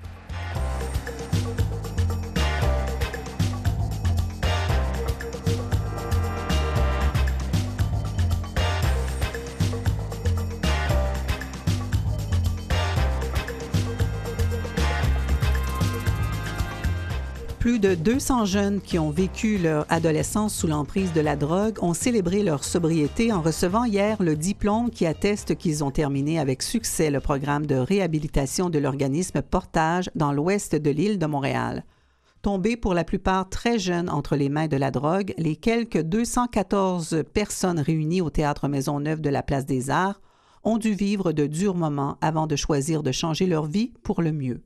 Plus de deux cents jeunes qui ont vécu leur adolescence sous l'emprise de la drogue ont célébré leur sobriété en recevant hier le diplôme qui atteste qu'ils ont terminé avec succès le programme de réhabilitation de l'organisme Portage dans l'ouest de l'île de Montréal. Tombés pour la plupart très jeunes entre les mains de la drogue, les quelques deux cent quatorze personnes réunies au Théâtre Maisonneuve de la Place des Arts ont dû vivre de durs moments avant de choisir de changer leur vie pour le mieux.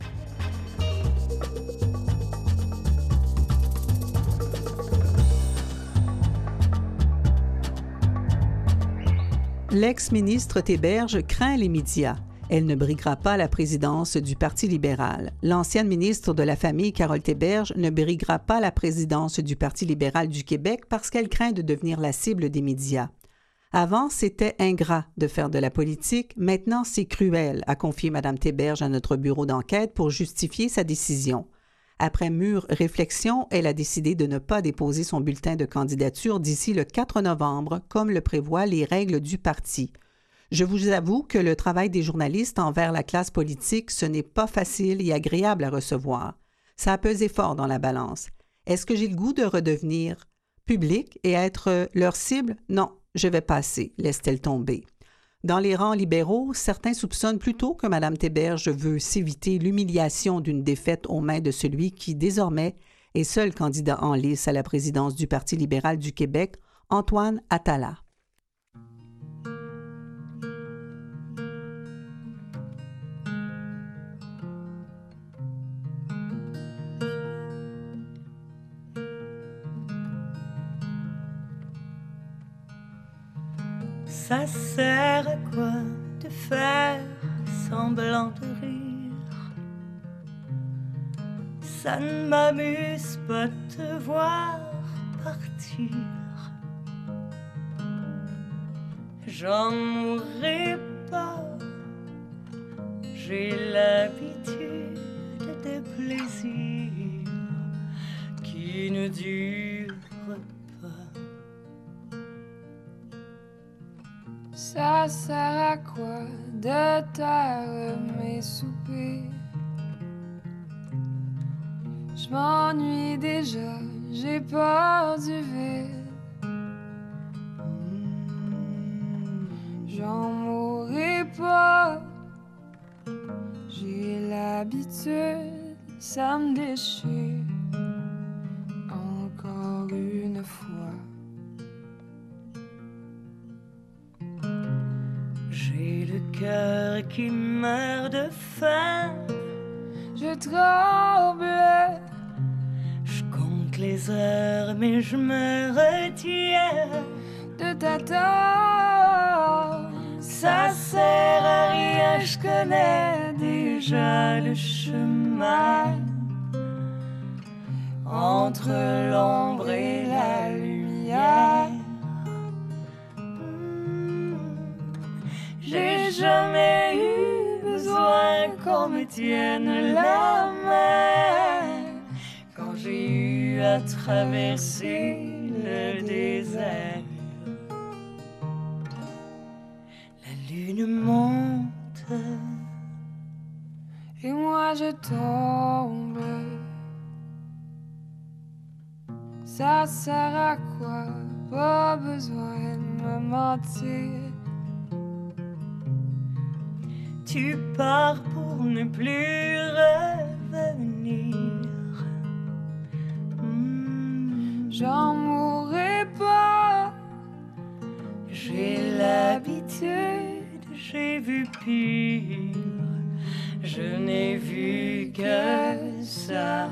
L'ex-ministre Théberge craint les médias. Elle ne briguera pas la présidence du Parti libéral. L'ancienne ministre de la Famille, Carole Théberge, ne briguera pas la présidence du Parti libéral du Québec parce qu'elle craint de devenir la cible des médias. Avant, c'était ingrat de faire de la politique. Maintenant, c'est cruel, a confié Mme Théberge à notre bureau d'enquête pour justifier sa décision. Après mûre réflexion, elle a décidé de ne pas déposer son bulletin de candidature d'ici le quatre novembre, comme le prévoient les règles du parti. Je vous avoue que le travail des journalistes envers la classe politique, ce n'est pas facile et agréable à recevoir. Ça a pesé fort dans la balance. Est-ce que j'ai le goût de redevenir public et être leur cible? Non, je vais passer, laisse-t-elle tomber. Dans les rangs libéraux, certains soupçonnent plutôt que Mme Théberge veut s'éviter l'humiliation d'une défaite aux mains de celui qui, désormais, est seul candidat en lice à la présidence du Parti libéral du Québec, Antoine Atala. Ça sert à quoi de faire semblant de rire? Ça ne m'amuse pas de te voir partir. J'en mourrai pas, j'ai l'habitude des plaisirs qui ne durent pas. Ça sert à quoi de taire mes soupirs? Je m'ennuie déjà, j'ai peur du vide. J'en mourrai pas, j'ai l'habitude, ça me déchire encore une fois. J'ai le cœur qui meurt de faim, je tremble. Je compte les heures mais je me retiens de t'attendre. Ça sert à rien, je connais déjà le chemin entre l'ombre et la lumière. Mmh. J'ai jamais eu besoin qu'on me tienne la main quand j'ai eu à traverser le désert. La lune monte et moi je tombe. Ça sert à quoi? Pas besoin de me mentir. Tu pars pour ne plus revenir. Mmh. J'en mourrai pas. J'ai l'habitude, j'ai vu pire. Je n'ai vu que ça.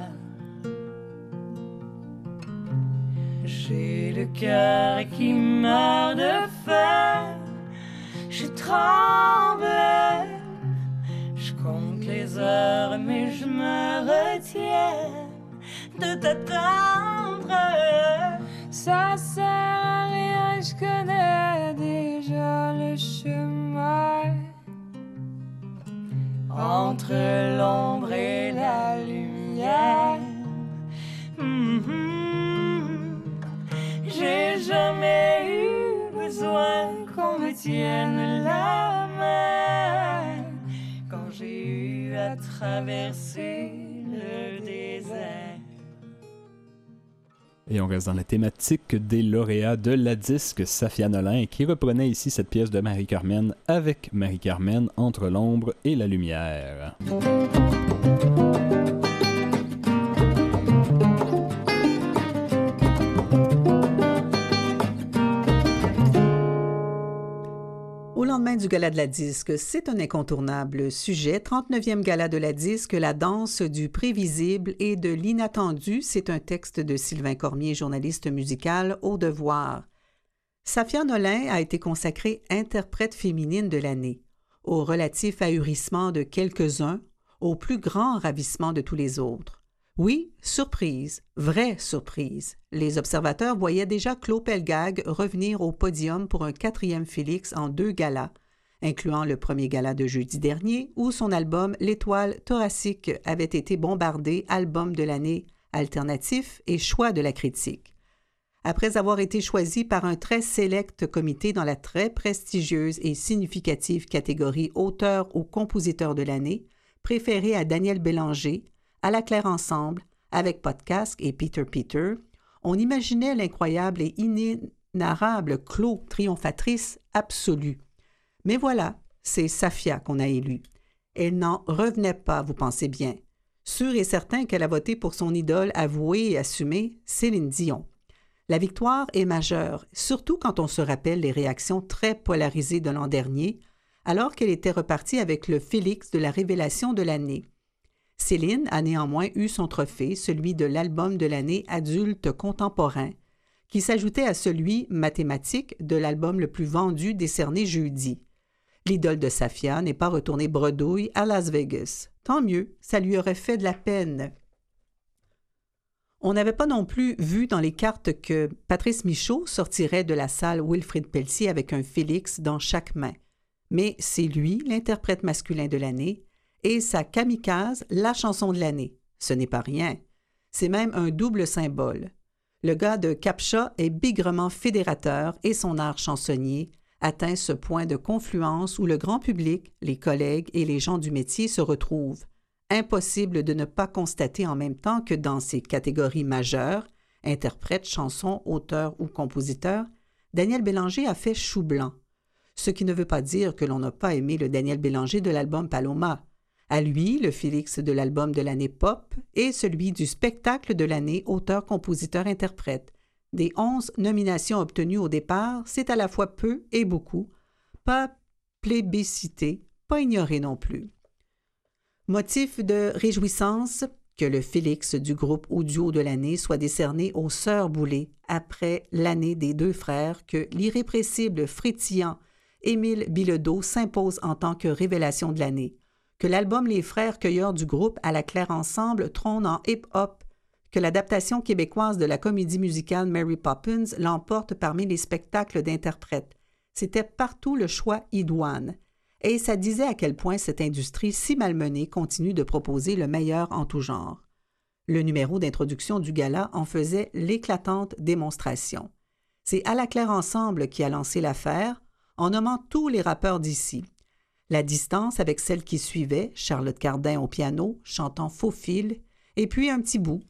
J'ai le cœur qui meurt de faim. Je tremble. Je compte les heures mais je me retiens de t'attendre. Ça sert à rien, je connais déjà le chemin entre l'ombre et la lumière. Mm-hmm. J'ai jamais eu besoin qu'on me tienne la main quand j'ai eu à traverser le désert. Et on reste dans la thématique des lauréats de la disque Safia Nolin, qui reprenait ici cette pièce de Marie-Carmen avec Marie-Carmen, Entre l'ombre et la lumière. Au lendemain du Gala de la disque, c'est un incontournable sujet. trente-neuvième Gala de la disque, la danse du prévisible et de l'inattendu. C'est un texte de Sylvain Cormier, journaliste musical au Devoir. Safia Nolin a été consacrée interprète féminine de l'année, au relatif ahurissement de quelques-uns, au plus grand ravissement de tous les autres. Oui, surprise, vraie surprise. Les observateurs voyaient déjà Claude Pelgag revenir au podium pour un quatrième Félix en deux galas, incluant le premier gala de jeudi dernier, où son album L'étoile thoracique avait été bombardé album de l'année alternatif et choix de la critique. Après avoir été choisi par un très sélect comité dans la très prestigieuse et significative catégorie auteur ou compositeur de l'année, préféré à Daniel Bélanger, à la Claire Ensemble, avec Podcast et Peter Peter, on imaginait l'incroyable et inénarrable Claude triomphatrice absolue. Mais voilà, c'est Safia qu'on a élue. Elle n'en revenait pas, vous pensez bien. Sûr et certain qu'elle a voté pour son idole avouée et assumée, Céline Dion. La victoire est majeure, surtout quand on se rappelle les réactions très polarisées de l'an dernier, alors qu'elle était repartie avec le Félix de la révélation de l'année. Céline a néanmoins eu son trophée, celui de l'album de l'année adulte contemporain, qui s'ajoutait à celui mathématique de l'album le plus vendu décerné jeudi. L'idole de Safia n'est pas retournée bredouille à Las Vegas. Tant mieux, ça lui aurait fait de la peine. On n'avait pas non plus vu dans les cartes que Patrice Michaud sortirait de la salle Wilfrid Pelletier avec un Félix dans chaque main. Mais c'est lui, l'interprète masculin de l'année, et sa Kamikaze, la chanson de l'année. Ce n'est pas rien. C'est même un double symbole. Le gars de Captcha est bigrement fédérateur et son art chansonnier atteint ce point de confluence où le grand public, les collègues et les gens du métier se retrouvent. Impossible de ne pas constater en même temps que dans ces catégories majeures, interprète, chanson, auteur ou compositeur, Daniel Bélanger a fait chou blanc. Ce qui ne veut pas dire que l'on n'a pas aimé le Daniel Bélanger de l'album Paloma. À lui, le Félix de l'album de l'année pop et celui du spectacle de l'année auteur-compositeur-interprète. Des onze nominations obtenues au départ, c'est à la fois peu et beaucoup. Pas plébiscité, pas ignoré non plus. Motif de réjouissance que le Félix du groupe audio de l'année soit décerné aux Sœurs Boulay après l'année des deux frères que l'irrépressible frétillant Émile Bilodeau s'impose en tant que révélation de l'année, que l'album Les Frères Cueilleurs du groupe À la Claire Ensemble trône en hip-hop, que l'adaptation québécoise de la comédie musicale Mary Poppins l'emporte parmi les spectacles d'interprètes. C'était partout le choix idoine. Et ça disait à quel point cette industrie si malmenée continue de proposer le meilleur en tout genre. Le numéro d'introduction du gala en faisait l'éclatante démonstration. C'est À la Claire Ensemble qui a lancé l'affaire en nommant tous les rappeurs d'ici. La distance avec celle qui suivait, Charlotte Cardin au piano, chantant Faux fil, et puis un petit bout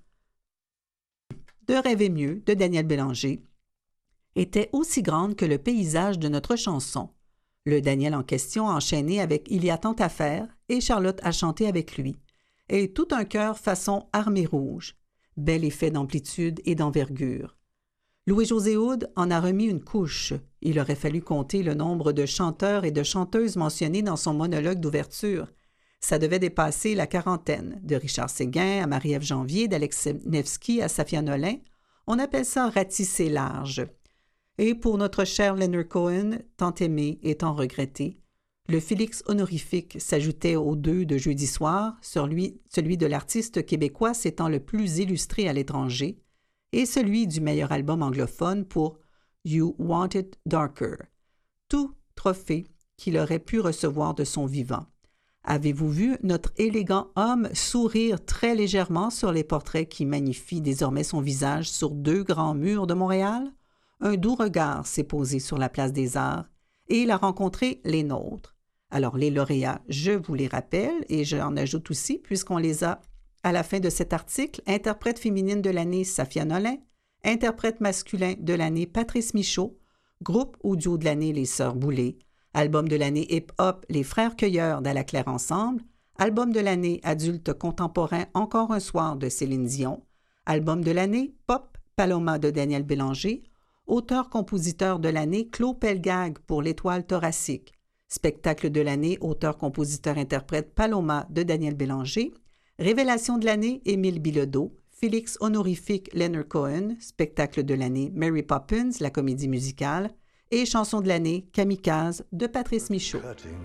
de Rêver mieux de Daniel Bélanger, était aussi grande que le paysage de notre chanson. Le Daniel en question a enchaîné avec Il y a tant à faire et Charlotte a chanté avec lui. Et tout un chœur façon Armée rouge. Bel effet d'amplitude et d'envergure. Louis-José Hood en a remis une couche. Il aurait fallu compter le nombre de chanteurs et de chanteuses mentionnés dans son monologue d'ouverture. Ça devait dépasser la quarantaine, de Richard Séguin à Marie-Ève Janvier, d'Alex Nevsky à Safia Nolin. On appelle ça ratisser large. Et pour notre cher Leonard Cohen, tant aimé et tant regretté, le Félix honorifique s'ajoutait aux deux de jeudi soir, celui, celui de l'artiste québécois s'étant le plus illustré à l'étranger, et celui du meilleur album anglophone pour You Want It Darker, tout trophée qu'il aurait pu recevoir de son vivant. Avez-vous vu notre élégant homme sourire très légèrement sur les portraits qui magnifient désormais son visage sur deux grands murs de Montréal? Un doux regard s'est posé sur la place des Arts et il a rencontré les nôtres. Alors, les lauréats, je vous les rappelle et j'en ajoute aussi, puisqu'on les a à la fin de cet article, interprète féminine de l'année Safia Nolin, interprète masculin de l'année Patrice Michaud, groupe audio de l'année Les Sœurs Boulay, album de l'année hip-hop Les Frères Cueilleurs d'À la Claire Ensemble, album de l'année adulte contemporain Encore un soir de Céline Dion, album de l'année pop Paloma de Daniel Bélanger, auteur-compositeur de l'année Claude Pelgag pour l'Étoile thoracique, spectacle de l'année auteur-compositeur-interprète Paloma de Daniel Bélanger, révélation de l'année Émile Bilodeau, Félix honorifique Leonard Cohen, spectacle de l'année Mary Poppins, la comédie musicale, et chanson de l'année Kamikaze de Patrice Michaud.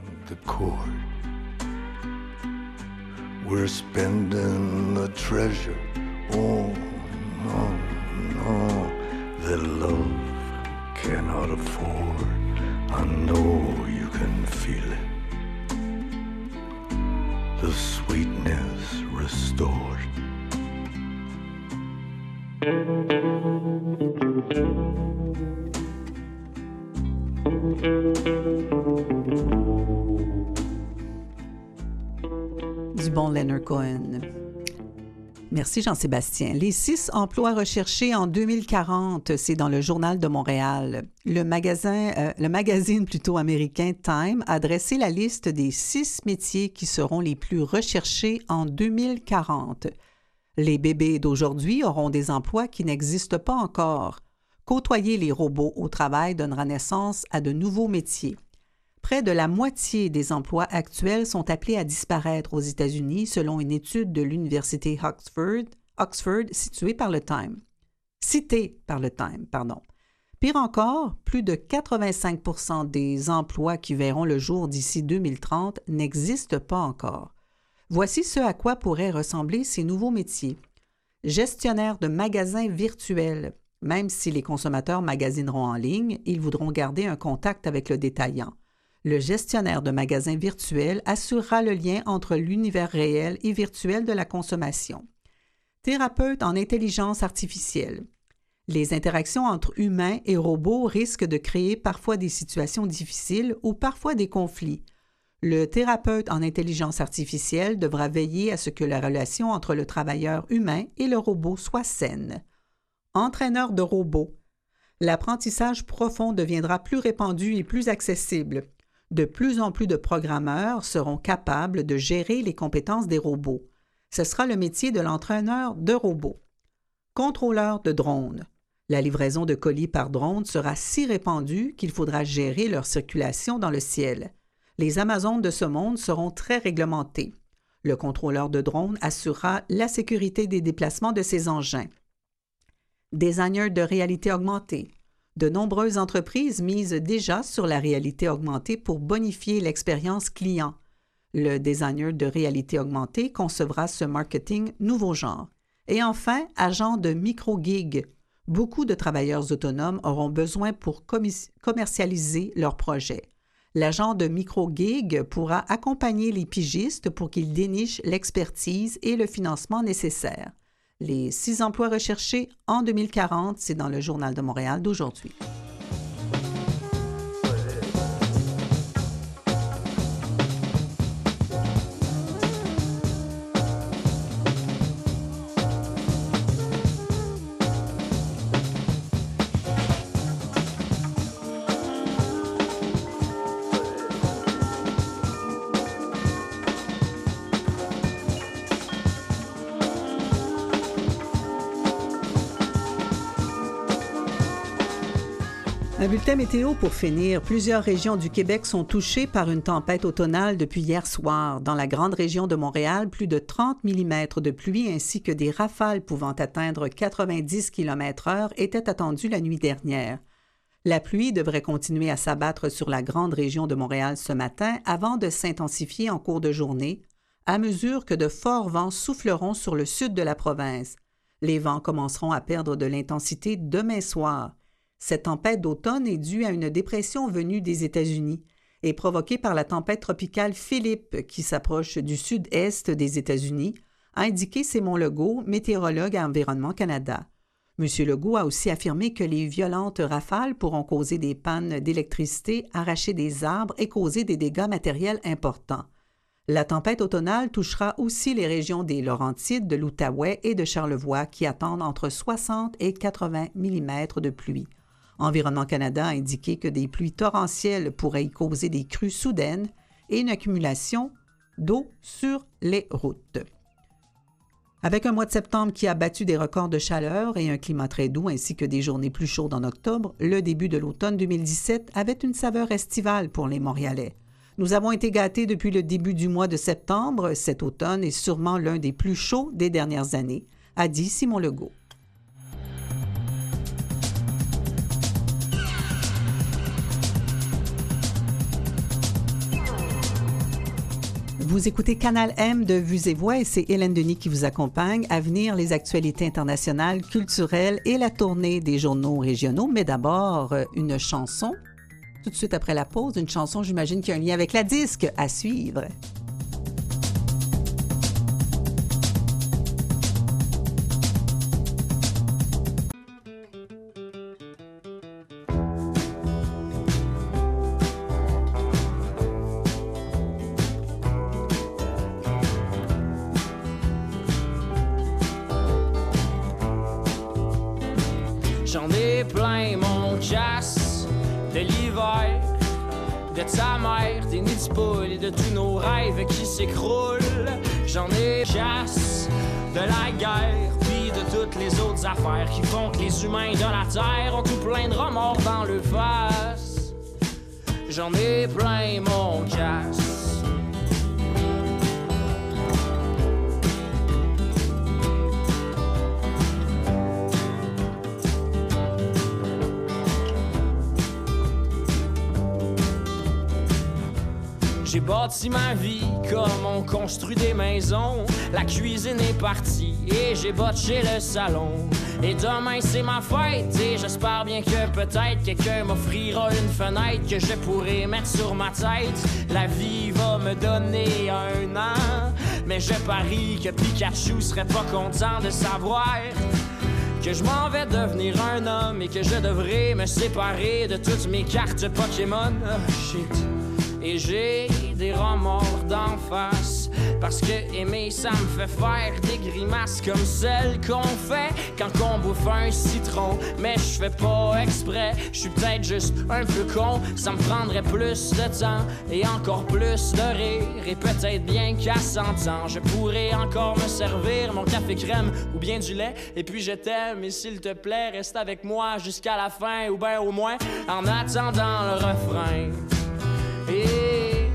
We're spending the treasure, oh no, no, that love cannot afford. I know you can feel it, the sweetness restored. Du bon Leonard Cohen. Merci Jean-Sébastien. Les six emplois recherchés en deux mille quarante, c'est dans le Journal de Montréal. Le, magasin, euh, le magazine plutôt américain Time a dressé la liste des six métiers qui seront les plus recherchés en deux mille quarante. Les bébés d'aujourd'hui auront des emplois qui n'existent pas encore. Côtoyer les robots au travail donnera naissance à de nouveaux métiers. Près de la moitié des emplois actuels sont appelés à disparaître aux États-Unis selon une étude de l'Université Oxford, Oxford située par le Time. cité par le Time, pardon. Pire encore, plus de quatre-vingt-cinq pour cent des emplois qui verront le jour d'ici deux mille trente n'existent pas encore. Voici ce à quoi pourraient ressembler ces nouveaux métiers. Gestionnaire de magasins virtuels. Même si les consommateurs magasineront en ligne, ils voudront garder un contact avec le détaillant. Le gestionnaire de magasins virtuels assurera le lien entre l'univers réel et virtuel de la consommation. Thérapeute en intelligence artificielle. Les interactions entre humains et robots risquent de créer parfois des situations difficiles ou parfois des conflits. Le thérapeute en intelligence artificielle devra veiller à ce que la relation entre le travailleur humain et le robot soit saine. Entraîneur de robots. L'apprentissage profond deviendra plus répandu et plus accessible. De plus en plus de programmeurs seront capables de gérer les compétences des robots. Ce sera le métier de l'entraîneur de robots. Contrôleur de drones. La livraison de colis par drone sera si répandue qu'il faudra gérer leur circulation dans le ciel. Les Amazones de ce monde seront très réglementées. Le contrôleur de drone assurera la sécurité des déplacements de ces engins. Designer de réalité augmentée. De nombreuses entreprises misent déjà sur la réalité augmentée pour bonifier l'expérience client. Le designer de réalité augmentée concevra ce marketing nouveau genre. Et enfin, agent de micro-gig. Beaucoup de travailleurs autonomes auront besoin pour commis- commercialiser leurs projets. L'agent de micro-gig pourra accompagner les pigistes pour qu'ils dénichent l'expertise et le financement nécessaires. Les six emplois recherchés en deux mille quarante, c'est dans le Journal de Montréal d'aujourd'hui. Un bulletin météo pour finir. Plusieurs régions du Québec sont touchées par une tempête automnale depuis hier soir. Dans la grande région de Montréal, plus de trente millimètres de pluie ainsi que des rafales pouvant atteindre quatre-vingt-dix kilomètres heure étaient attendues la nuit dernière. La pluie devrait continuer à s'abattre sur la grande région de Montréal ce matin avant de s'intensifier en cours de journée, à mesure que de forts vents souffleront sur le sud de la province. Les vents commenceront à perdre de l'intensité demain soir. Cette tempête d'automne est due à une dépression venue des États-Unis et provoquée par la tempête tropicale Philippe qui s'approche du sud-est des États-Unis, a indiqué Simon Legault, météorologue à Environnement Canada. M. Legault a aussi affirmé que les violentes rafales pourront causer des pannes d'électricité, arracher des arbres et causer des dégâts matériels importants. La tempête automnale touchera aussi les régions des Laurentides, de l'Outaouais et de Charlevoix qui attendent entre soixante et quatre-vingts millimètres de pluie. Environnement Canada a indiqué que des pluies torrentielles pourraient y causer des crues soudaines et une accumulation d'eau sur les routes. Avec un mois de septembre qui a battu des records de chaleur et un climat très doux ainsi que des journées plus chaudes en octobre, le début de l'automne deux mille dix-sept avait une saveur estivale pour les Montréalais. Nous avons été gâtés depuis le début du mois de septembre. Cet automne est sûrement l'un des plus chauds des dernières années, a dit Simon Legault. Vous écoutez Canal M de Vues et Voix et c'est Hélène Denis qui vous accompagne. À venir, les actualités internationales, culturelles et la tournée des journaux régionaux. Mais d'abord, une chanson. Tout de suite après la pause, une chanson, j'imagine, qui a un lien avec la disque à suivre. J'en ai plein mon jazz de l'hiver, de ta mère, des nids de poules et de tous nos rêves qui s'écroulent. J'en ai jazz de la guerre, puis de toutes les autres affaires qui font que les humains de la terre ont tout plein de remords dans le face. J'en ai plein mon jazz. J'ai bâti ma vie comme on construit des maisons. La cuisine est partie et j'ai botché le salon. Et demain c'est ma fête et j'espère bien que peut-être quelqu'un m'offrira une fenêtre que je pourrai mettre sur ma tête. La vie va me donner un an, mais je parie que Pikachu serait pas content de savoir que je m'en vais devenir un homme et que je devrais me séparer de toutes mes cartes Pokémon. Oh, shit. Et j'ai des remords d'en face, parce que aimer ça me fait faire des grimaces comme celles qu'on fait quand on bouffe un citron. Mais je fais pas exprès, je suis peut-être juste un peu con. Ça me prendrait plus de temps et encore plus de rire. Et peut-être bien qu'à cent ans je pourrais encore me servir mon café crème ou bien du lait. Et puis je t'aime et s'il te plaît reste avec moi jusqu'à la fin, ou bien au moins en attendant le refrain. Et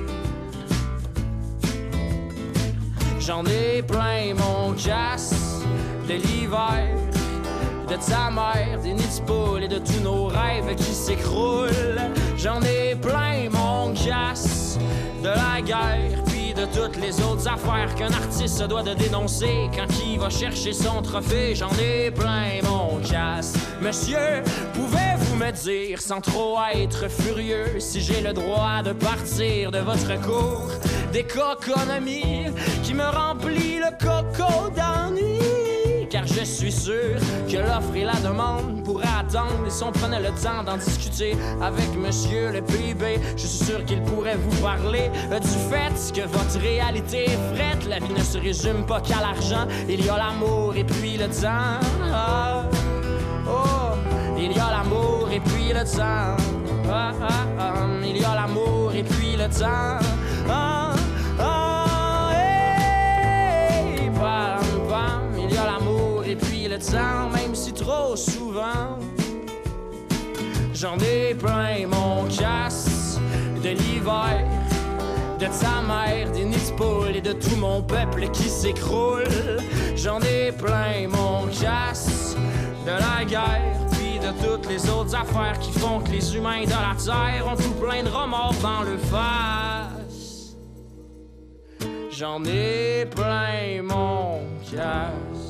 j'en ai plein mon casse de l'hiver, de ta mère, des nids de poules et de tous nos rêves qui s'écroulent. J'en ai plein mon casse de la guerre, puis de toutes les autres affaires qu'un artiste se doit de dénoncer quand il va chercher son trophée. J'en ai plein mon casse. Monsieur, pouvez-vous me dire sans trop être furieux si j'ai le droit de partir de votre cours d'économie qui me remplit le coco d'ennui? Car je suis sûr que l'offre et la demande pourraient attendre. Et si on prenait le temps d'en discuter avec monsieur le P I B, je suis sûr qu'il pourrait vous parler euh, du fait que votre réalité est frette. La vie ne se résume pas qu'à l'argent, il y a l'amour et puis le temps. Ah, oh, il y a l'amour et puis le temps. Ah, ah, ah, il y a l'amour et puis le temps. Ah, ah, hey, bam, bam, il y a l'amour et puis le temps, même si trop souvent j'en ai plein mon casse de l'hiver, de ta mère, des nids de poules et de tout mon peuple qui s'écroule. J'en ai plein mon casse de la guerre, puis de toutes les autres affaires qui font que les humains de la terre ont tout plein de remords dans le face. J'en ai plein mon casse.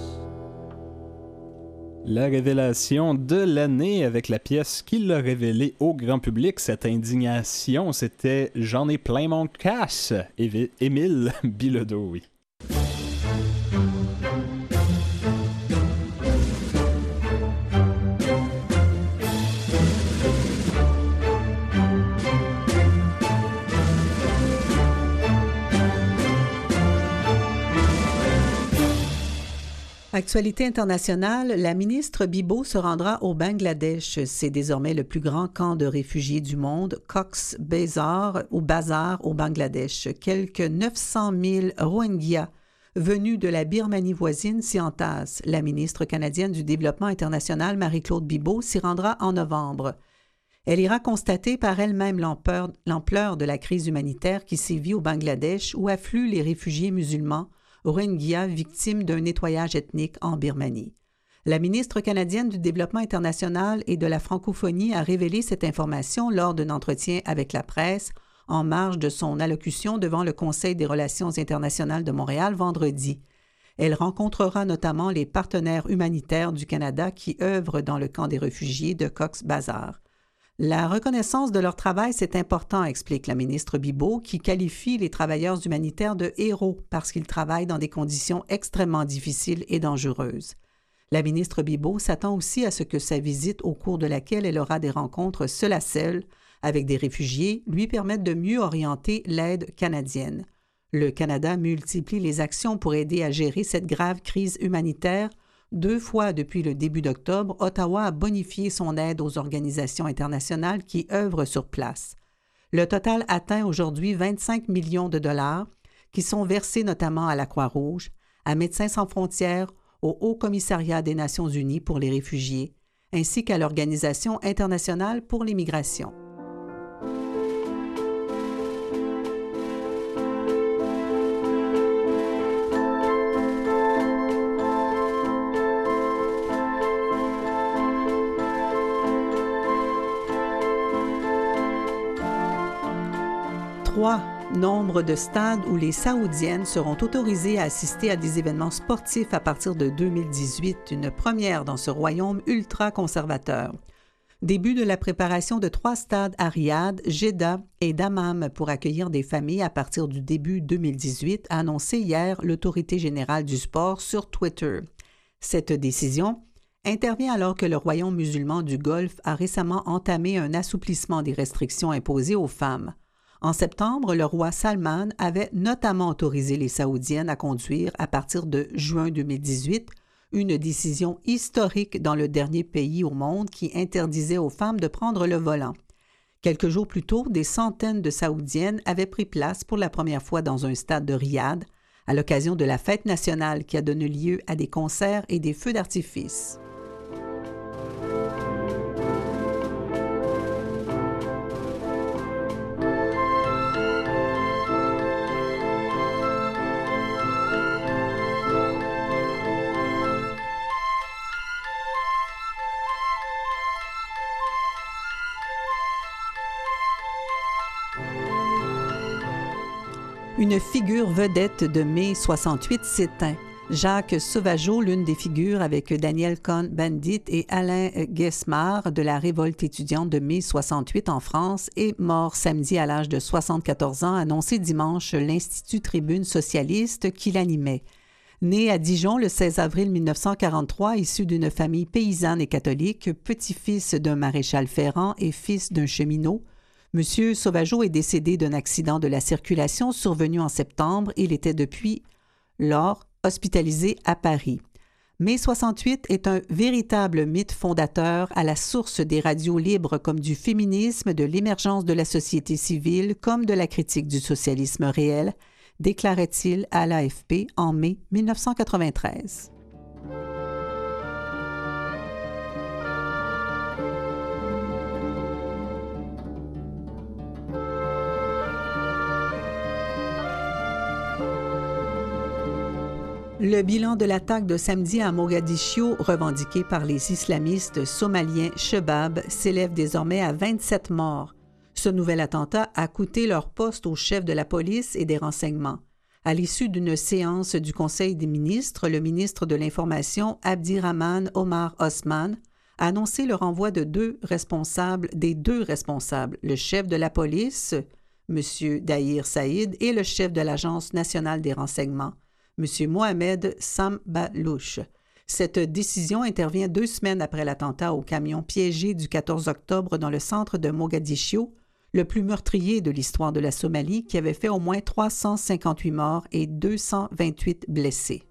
La révélation de l'année avec la pièce qui l'a révélée au grand public, cette indignation, c'était « J'en ai plein mon casse », Émile Bilodeau, oui. Actualité internationale, la ministre Bibeau se rendra au Bangladesh. C'est désormais le plus grand camp de réfugiés du monde, Cox's Bazar, au Bazar au Bangladesh. Quelques neuf cent mille Rohingyas venus de la Birmanie voisine s'y entassent. La ministre canadienne du Développement international, Marie-Claude Bibeau, s'y rendra en novembre. Elle ira constater par elle-même l'ampleur, l'ampleur de la crise humanitaire qui sévit au Bangladesh où affluent les réfugiés musulmans Rohingyas victimes d'un nettoyage ethnique en Birmanie. La ministre canadienne du Développement international et de la francophonie a révélé cette information lors d'un entretien avec la presse en marge de son allocution devant le Conseil des relations internationales de Montréal vendredi. Elle rencontrera notamment les partenaires humanitaires du Canada qui œuvrent dans le camp des réfugiés de Cox's Bazar. La reconnaissance de leur travail, c'est important, explique la ministre Bibeau, qui qualifie les travailleurs humanitaires de héros parce qu'ils travaillent dans des conditions extrêmement difficiles et dangereuses. La ministre Bibeau s'attend aussi à ce que sa visite, au cours de laquelle elle aura des rencontres seule à seule avec des réfugiés, lui permette de mieux orienter l'aide canadienne. Le Canada multiplie les actions pour aider à gérer cette grave crise humanitaire. Deux fois depuis le début d'octobre, Ottawa a bonifié son aide aux organisations internationales qui œuvrent sur place. Le total atteint aujourd'hui vingt-cinq millions de dollars qui sont versés notamment à la Croix-Rouge, à Médecins sans frontières, au Haut-Commissariat des Nations unies pour les réfugiés, ainsi qu'à l'Organisation internationale pour les migrations. Trois, nombre de stades où les Saoudiennes seront autorisées à assister à des événements sportifs à partir de deux mille dix-huit, une première dans ce royaume ultra-conservateur. Début de la préparation de trois stades à Riyad, Jeddah et Dammam pour accueillir des familles à partir du début deux mille dix-huit, a annoncé hier l'autorité générale du sport sur Twitter. Cette décision intervient alors que le royaume musulman du Golfe a récemment entamé un assouplissement des restrictions imposées aux femmes. En septembre, le roi Salman avait notamment autorisé les Saoudiennes à conduire à partir de juin deux mille dix-huit, une décision historique dans le dernier pays au monde qui interdisait aux femmes de prendre le volant. Quelques jours plus tôt, des centaines de Saoudiennes avaient pris place pour la première fois dans un stade de Riyad, à l'occasion de la fête nationale qui a donné lieu à des concerts et des feux d'artifice. Une figure vedette de mai soixante-huit s'éteint. Jacques Sauvageau, l'une des figures avec Daniel Cohn-Bendit et Alain Guesmard de la révolte étudiante de mai soixante-huit en France, est mort samedi à l'âge de soixante-quatorze ans, annoncé dimanche l'Institut Tribune socialiste qui l'animait. Né à Dijon le seize avril mille neuf cent quarante-trois, issu d'une famille paysanne et catholique, petit-fils d'un maréchal ferrant et fils d'un cheminot, M. Sauvageau est décédé d'un accident de la circulation survenu en septembre. Il était depuis lors hospitalisé à Paris. Mai soixante-huit est un véritable mythe fondateur à la source des radios libres comme du féminisme, de l'émergence de la société civile comme de la critique du socialisme réel, déclarait-il à l'A F P en mai mille neuf cent quatre-vingt-treize. Le bilan de l'attaque de samedi à Mogadiscio, revendiquée par les islamistes somaliens Chebab, s'élève désormais à vingt-sept morts. Ce nouvel attentat a coûté leur poste au chef de la police et des renseignements. À l'issue d'une séance du Conseil des ministres, le ministre de l'Information, Abdirahman Omar Osman, a annoncé le renvoi de deux responsables, des deux responsables, le chef de la police, M. Dahir Saïd, et le chef de l'Agence nationale des renseignements, M. Mohamed Sambalouche. Cette décision intervient deux semaines après l'attentat au camion piégé du quatorze octobre dans le centre de Mogadiscio, le plus meurtrier de l'histoire de la Somalie, qui avait fait au moins trois cent cinquante-huit morts et deux cent vingt-huit blessés.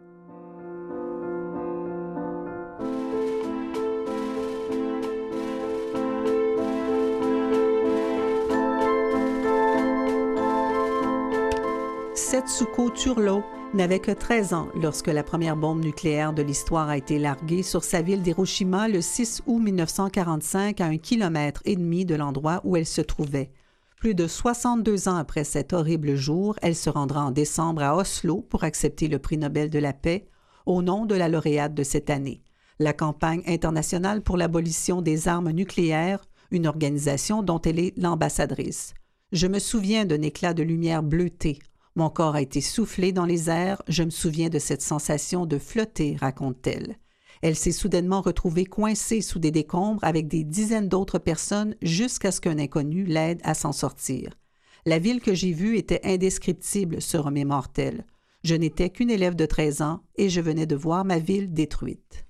Setsuko Turlo n'avait que treize ans lorsque la première bombe nucléaire de l'histoire a été larguée sur sa ville d'Hiroshima le six août mille neuf cent quarante-cinq à un kilomètre et demi de l'endroit où elle se trouvait. Plus de soixante-deux ans après cet horrible jour, elle se rendra en décembre à Oslo pour accepter le prix Nobel de la paix au nom de la lauréate de cette année. La campagne internationale pour l'abolition des armes nucléaires, une organisation dont elle est l'ambassadrice. Je me souviens d'un éclat de lumière bleutée. Mon corps a été soufflé dans les airs, je me souviens de cette sensation de flotter, raconte-t-elle. Elle s'est soudainement retrouvée coincée sous des décombres avec des dizaines d'autres personnes jusqu'à ce qu'un inconnu l'aide à s'en sortir. La ville que j'ai vue était indescriptible, se remémore-t-elle. Je n'étais qu'une élève de treize ans et je venais de voir ma ville détruite.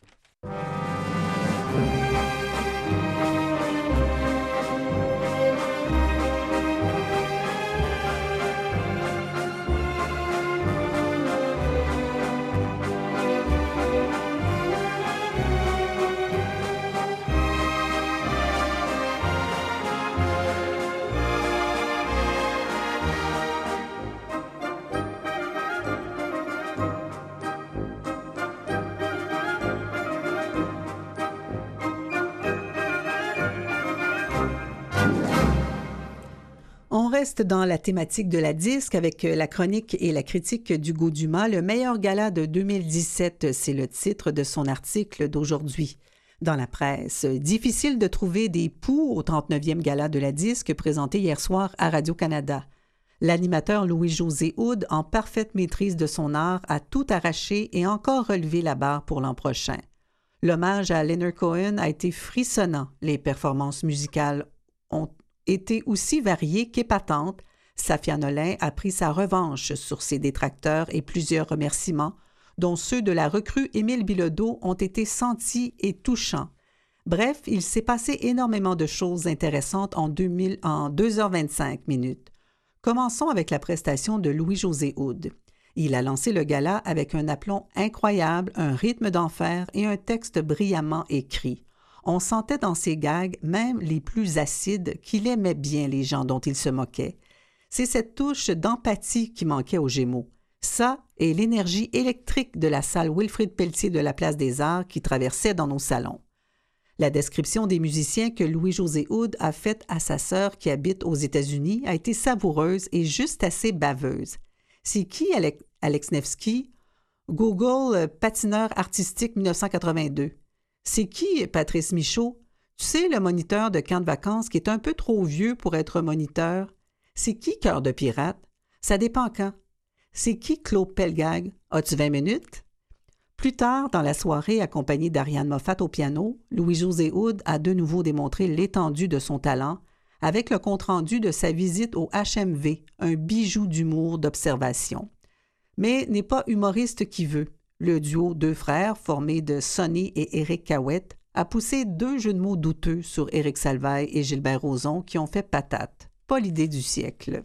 On reste dans la thématique de la disque avec la chronique et la critique d'Hugo Dumas. Le meilleur gala de deux mille dix-sept, c'est le titre de son article d'aujourd'hui. Dans la presse, difficile de trouver des poux au trente-neuvième gala de la disque présenté hier soir à Radio-Canada. L'animateur Louis-José Hood, en parfaite maîtrise de son art, a tout arraché et encore relevé la barre pour l'an prochain. L'hommage à Leonard Cohen a été frissonnant. Les performances musicales ont été aussi variées qu'épatantes. Safia Nolin a pris sa revanche sur ses détracteurs et plusieurs remerciements, dont ceux de la recrue Émile Bilodeau, ont été sentis et touchants. Bref, il s'est passé énormément de choses intéressantes en, deux mille, en deux heures vingt-cinq minutes. Commençons avec la prestation de Louis-José Hood. Il a lancé le gala avec un aplomb incroyable, un rythme d'enfer et un texte brillamment écrit. On sentait dans ses gags, même les plus acides, qu'il aimait bien les gens dont il se moquait. C'est cette touche d'empathie qui manquait aux Gémeaux. Ça et l'énergie électrique de la salle Wilfrid Pelletier de la Place des Arts qui traversait dans nos salons. La description des musiciens que Louis-José Hood a faite à sa sœur qui habite aux États-Unis a été savoureuse et juste assez baveuse. C'est qui Alex, Alex Nevsky? Google patineur artistique dix-neuf cent quatre-vingt-deux. C'est qui Patrice Michaud? Tu sais, le moniteur de camp de vacances qui est un peu trop vieux pour être moniteur. C'est qui Cœur de pirate? Ça dépend quand. C'est qui Claude Pelgag? As-tu vingt minutes? Plus tard, dans la soirée, accompagné d'Ariane Moffat au piano, Louis-José Hood a de nouveau démontré l'étendue de son talent avec le compte-rendu de sa visite au H M V, un bijou d'humour d'observation. Mais n'est pas humoriste qui veut. Le duo Deux Frères, formé de Sonny et Éric Cahouette, a poussé deux jeux de mots douteux sur Éric Salvaille et Gilbert Rozon qui ont fait patate. Pas l'idée du siècle.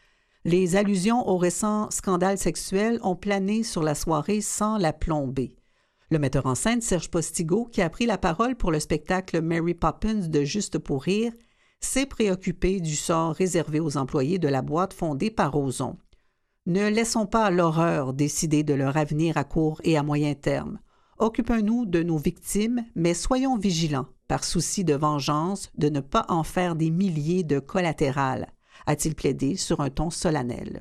Les allusions au récent scandale sexuel ont plané sur la soirée sans la plomber. Le metteur en scène Serge Postigo, qui a pris la parole pour le spectacle Mary Poppins de Juste pour rire, s'est préoccupé du sort réservé aux employés de la boîte fondée par Rozon. Ne laissons pas l'horreur décider de leur avenir à court et à moyen terme. Occupons-nous de nos victimes, mais soyons vigilants, par souci de vengeance, de ne pas en faire des milliers de collatérales, a-t-il plaidé sur un ton solennel.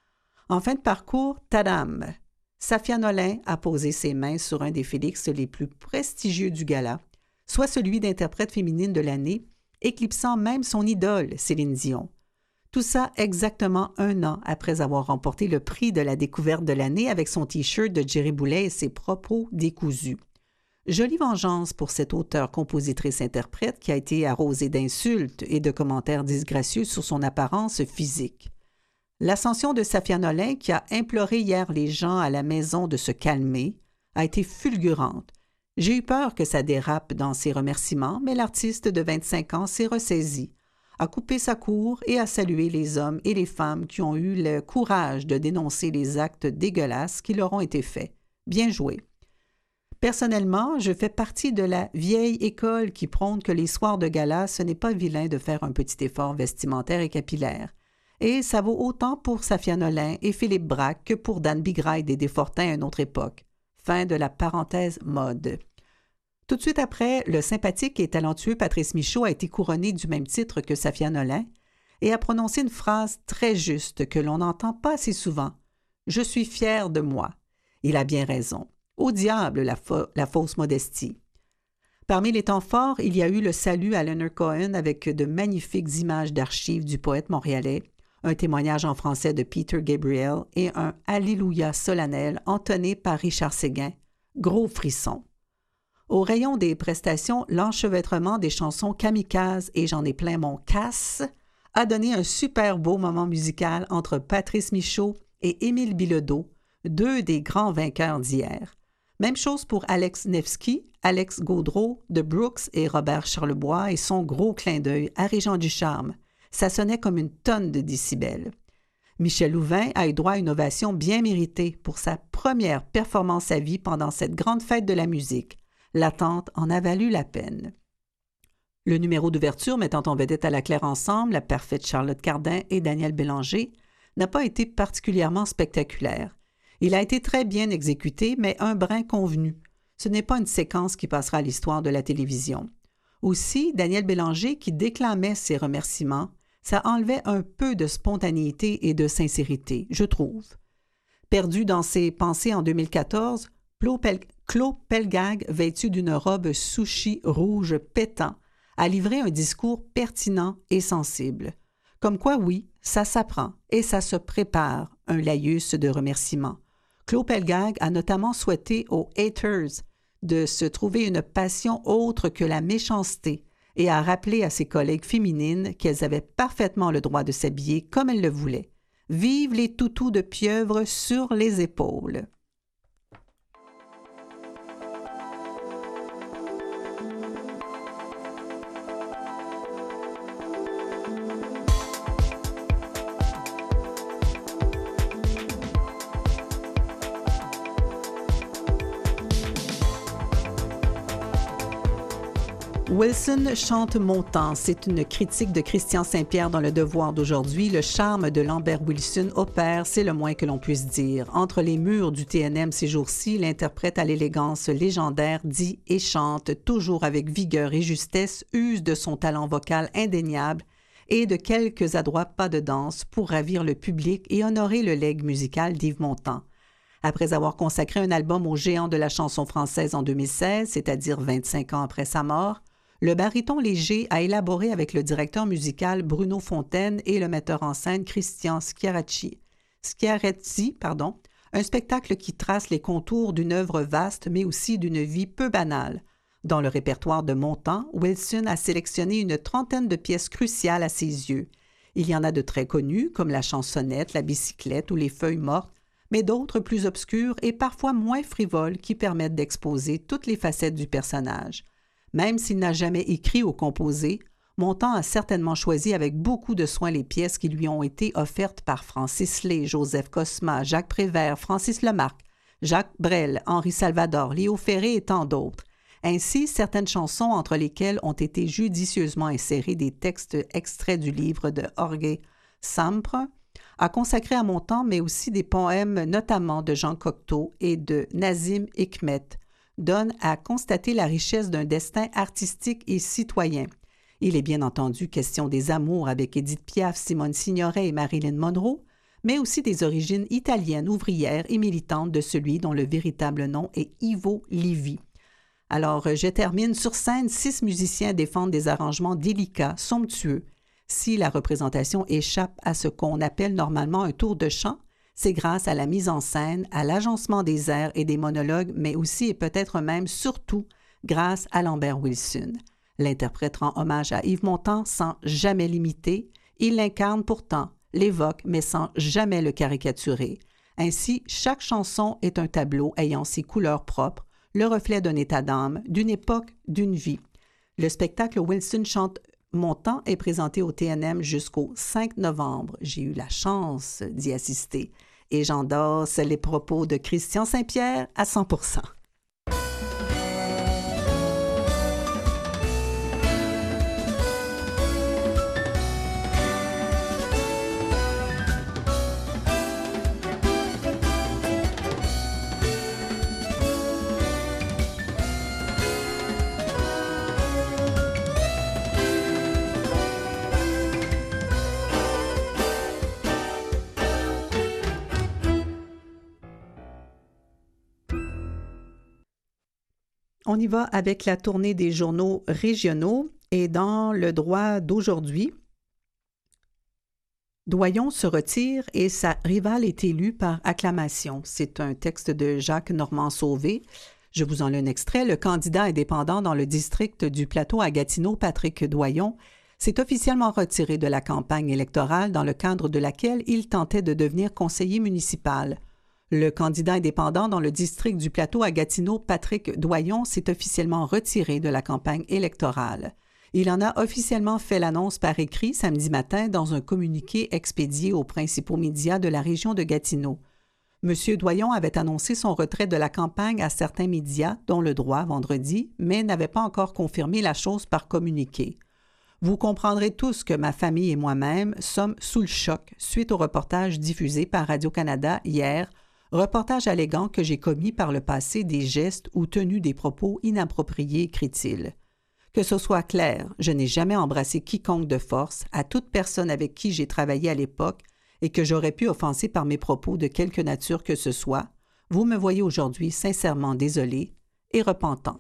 En fin de parcours, tadam! Safia Nolin a posé ses mains sur un des Félix les plus prestigieux du gala, soit celui d'interprète féminine de l'année, éclipsant même son idole, Céline Dion. Tout ça exactement un an après avoir remporté le prix de la découverte de l'année avec son T-shirt de Jerry Boulet et ses propos décousus. Jolie vengeance pour cette auteure-compositrice-interprète qui a été arrosée d'insultes et de commentaires disgracieux sur son apparence physique. L'ascension de Safia Nolin, qui a imploré hier les gens à la maison de se calmer, a été fulgurante. J'ai eu peur que ça dérape dans ses remerciements, mais l'artiste de vingt-cinq ans s'est ressaisie, a coupé sa cour et a salué les hommes et les femmes qui ont eu le courage de dénoncer les actes dégueulasses qui leur ont été faits. Bien joué. Personnellement, je fais partie de la vieille école qui prône que les soirs de gala, ce n'est pas vilain de faire un petit effort vestimentaire et capillaire. Et ça vaut autant pour Safia Nolin et Philippe Braque que pour Dan Bigraide et Desfortins à une autre époque. Fin de la parenthèse mode. Tout de suite après, le sympathique et talentueux Patrice Michaud a été couronné du même titre que Safia Nolin et a prononcé une phrase très juste que l'on n'entend pas assez souvent. « Je suis fier de moi ». Il a bien raison. Au diable la, fa- la fausse modestie. Parmi les temps forts, il y a eu le salut à Leonard Cohen avec de magnifiques images d'archives du poète montréalais, un témoignage en français de Peter Gabriel et un « Alléluia » solennel entonné par Richard Séguin. Gros frisson. Au rayon des prestations, l'enchevêtrement des chansons kamikazes et J'en ai plein mon casse a donné un super beau moment musical entre Patrice Michaud et Émile Bilodeau, deux des grands vainqueurs d'hier. Même chose pour Alex Nevsky, Alex Gaudreau, de Brooks et Robert Charlebois et son gros clin d'œil à Régent Ducharme. Ça sonnait comme une tonne de décibels. Michel Louvain a eu droit à une ovation bien méritée pour sa première performance à vie pendant cette grande fête de la musique. L'attente en a valu la peine. Le numéro d'ouverture mettant en vedette à la Claire Ensemble, la parfaite Charlotte Cardin et Daniel Bélanger n'a pas été particulièrement spectaculaire. Il a été très bien exécuté, mais un brin convenu. Ce n'est pas une séquence qui passera à l'histoire de la télévision. Aussi, Daniel Bélanger, qui déclamait ses remerciements, ça enlevait un peu de spontanéité et de sincérité, je trouve. Perdu dans ses pensées en deux mille quatorze, Claude Pelgag, vêtu d'une robe sushi rouge pétant, a livré un discours pertinent et sensible. Comme quoi, oui, ça s'apprend et ça se prépare, un laïus de remerciements. Claude Pelgag a notamment souhaité aux haters de se trouver une passion autre que la méchanceté et a rappelé à ses collègues féminines qu'elles avaient parfaitement le droit de s'habiller comme elles le voulaient. Vive les toutous de pieuvre sur les épaules! Wilson chante mon temps. C'est une critique de Christian Saint-Pierre dans Le Devoir d'aujourd'hui. Le charme de Lambert Wilson opère, c'est le moins que l'on puisse dire. Entre les murs du T N M ces jours-ci, l'interprète à l'élégance légendaire dit et chante, toujours avec vigueur et justesse, use de son talent vocal indéniable et de quelques adroits pas de danse pour ravir le public et honorer le legs musical d'Yves Montand. Après avoir consacré un album au géant de la chanson française en deux mille seize, c'est-à-dire vingt-cinq ans après sa mort, le baryton léger a élaboré avec le directeur musical Bruno Fontaine et le metteur en scène Christian Schiarecci, Schiarecci pardon, un spectacle qui trace les contours d'une œuvre vaste mais aussi d'une vie peu banale. Dans le répertoire de Montand, Wilson a sélectionné une trentaine de pièces cruciales à ses yeux. Il y en a de très connues, comme la chansonnette, la bicyclette ou les feuilles mortes, mais d'autres plus obscures et parfois moins frivoles qui permettent d'exposer toutes les facettes du personnage. Même s'il n'a jamais écrit ou composé, Montand a certainement choisi avec beaucoup de soin les pièces qui lui ont été offertes par Francis Lay, Joseph Cosma, Jacques Prévert, Francis Lemarque, Jacques Brel, Henri Salvador, Léo Ferré et tant d'autres. Ainsi, certaines chansons entre lesquelles ont été judicieusement insérés des textes extraits du livre de Jorge Sampre, a consacré à Montand, mais aussi des poèmes notamment de Jean Cocteau et de Nazim Hikmet, donne à constater la richesse d'un destin artistique et citoyen. Il est bien entendu question des amours avec Édith Piaf, Simone Signoret et Marilyn Monroe, mais aussi des origines italiennes, ouvrières et militantes de celui dont le véritable nom est Ivo Levi. Alors, je termine. Sur scène, six musiciens défendent des arrangements délicats, somptueux. Si la représentation échappe à ce qu'on appelle normalement un tour de chant, c'est grâce à la mise en scène, à l'agencement des airs et des monologues, mais aussi et peut-être même surtout grâce à Lambert Wilson. L'interprète rend hommage à Yves Montand sans jamais l'imiter. Il l'incarne pourtant, l'évoque, mais sans jamais le caricaturer. Ainsi, chaque chanson est un tableau ayant ses couleurs propres, le reflet d'un état d'âme, d'une époque, d'une vie. Le spectacle Wilson chante Montand est présenté au T N M jusqu'au cinq novembre. J'ai eu la chance d'y assister et j'endosse les propos de Christian Saint-Pierre à cent pour cent. On y va avec la tournée des journaux régionaux et dans le droit d'aujourd'hui, Doyon se retire et sa rivale est élue par acclamation. C'est un texte de Jacques Normand-Sauvé. Je vous en lis un extrait. Le candidat indépendant dans le district du Plateau à Gatineau, Patrick Doyon, s'est officiellement retiré de la campagne électorale dans le cadre de laquelle il tentait de devenir conseiller municipal. Le candidat indépendant dans le district du Plateau à Gatineau, Patrick Doyon, s'est officiellement retiré de la campagne électorale. Il en a officiellement fait l'annonce par écrit samedi matin dans un communiqué expédié aux principaux médias de la région de Gatineau. M. Doyon avait annoncé son retrait de la campagne à certains médias, dont Le Droit, vendredi, mais n'avait pas encore confirmé la chose par communiqué. Vous comprendrez tous que ma famille et moi-même sommes sous le choc suite au reportage diffusé par Radio-Canada hier, reportage alléguant que j'ai commis par le passé des gestes ou tenu des propos inappropriés, écrit-il. Que ce soit clair, je n'ai jamais embrassé quiconque de force, à toute personne avec qui j'ai travaillé à l'époque et que j'aurais pu offenser par mes propos de quelque nature que ce soit. vous me voyez aujourd'hui sincèrement désolé et repentant.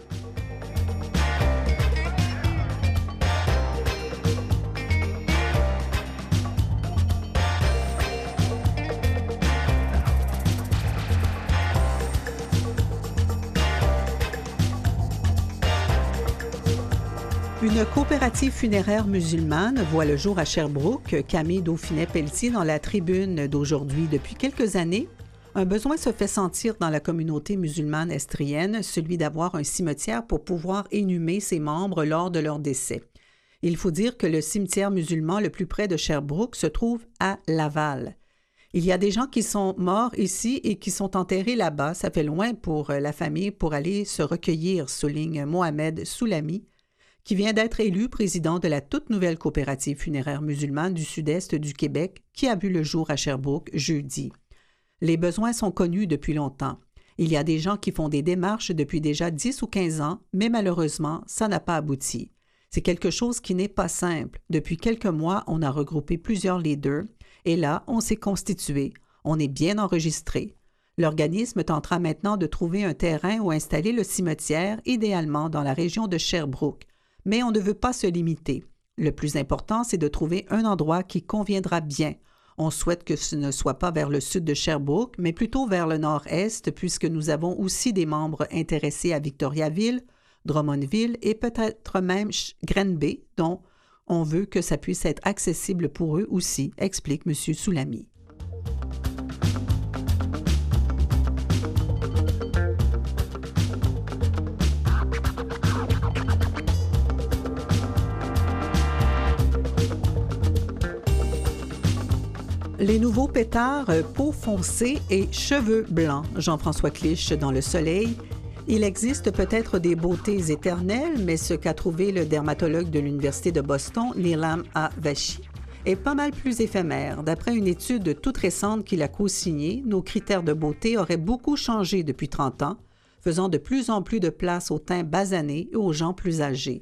Une coopérative funéraire musulmane voit le jour à Sherbrooke. Camille Dauphinet-Pelletier dans la tribune d'aujourd'hui. Depuis quelques années, un besoin se fait sentir dans la communauté musulmane estrienne, celui d'avoir un cimetière pour pouvoir inhumer ses membres lors de leur décès. Il faut dire que le cimetière musulman le plus près de Sherbrooke se trouve à Laval. Il y a des gens qui sont morts ici et qui sont enterrés là-bas. Ça fait loin pour la famille pour aller se recueillir, souligne Mohamed Soulami, qui vient d'être élu président de la toute nouvelle coopérative funéraire musulmane du sud-est du Québec, qui a vu le jour à Sherbrooke jeudi. Les besoins sont connus depuis longtemps. Il y a des gens qui font des démarches depuis déjà dix ou quinze ans, mais malheureusement, ça n'a pas abouti. C'est quelque chose qui n'est pas simple. Depuis quelques mois, on a regroupé plusieurs leaders, et là, on s'est constitué. On est bien enregistré. L'organisme tentera maintenant de trouver un terrain où installer le cimetière, idéalement dans la région de Sherbrooke. Mais on ne veut pas se limiter. Le plus important, c'est de trouver un endroit qui conviendra bien. On souhaite que ce ne soit pas vers le sud de Sherbrooke, mais plutôt vers le nord-est, puisque nous avons aussi des membres intéressés à Victoriaville, Drummondville et peut-être même Granby, dont on veut que ça puisse être accessible pour eux aussi, explique M. Soulami. Les nouveaux pétards peau foncée et cheveux blancs. Jean-François Clich dans Le Soleil. Il existe peut-être des beautés éternelles, mais ce qu'a trouvé le dermatologue de l'Université de Boston, Neelam A. Vashi, est pas mal plus éphémère. D'après une étude toute récente qu'il a co-signée, nos critères de beauté auraient beaucoup changé depuis trente ans, faisant de plus en plus de place aux teints basanés et aux gens plus âgés.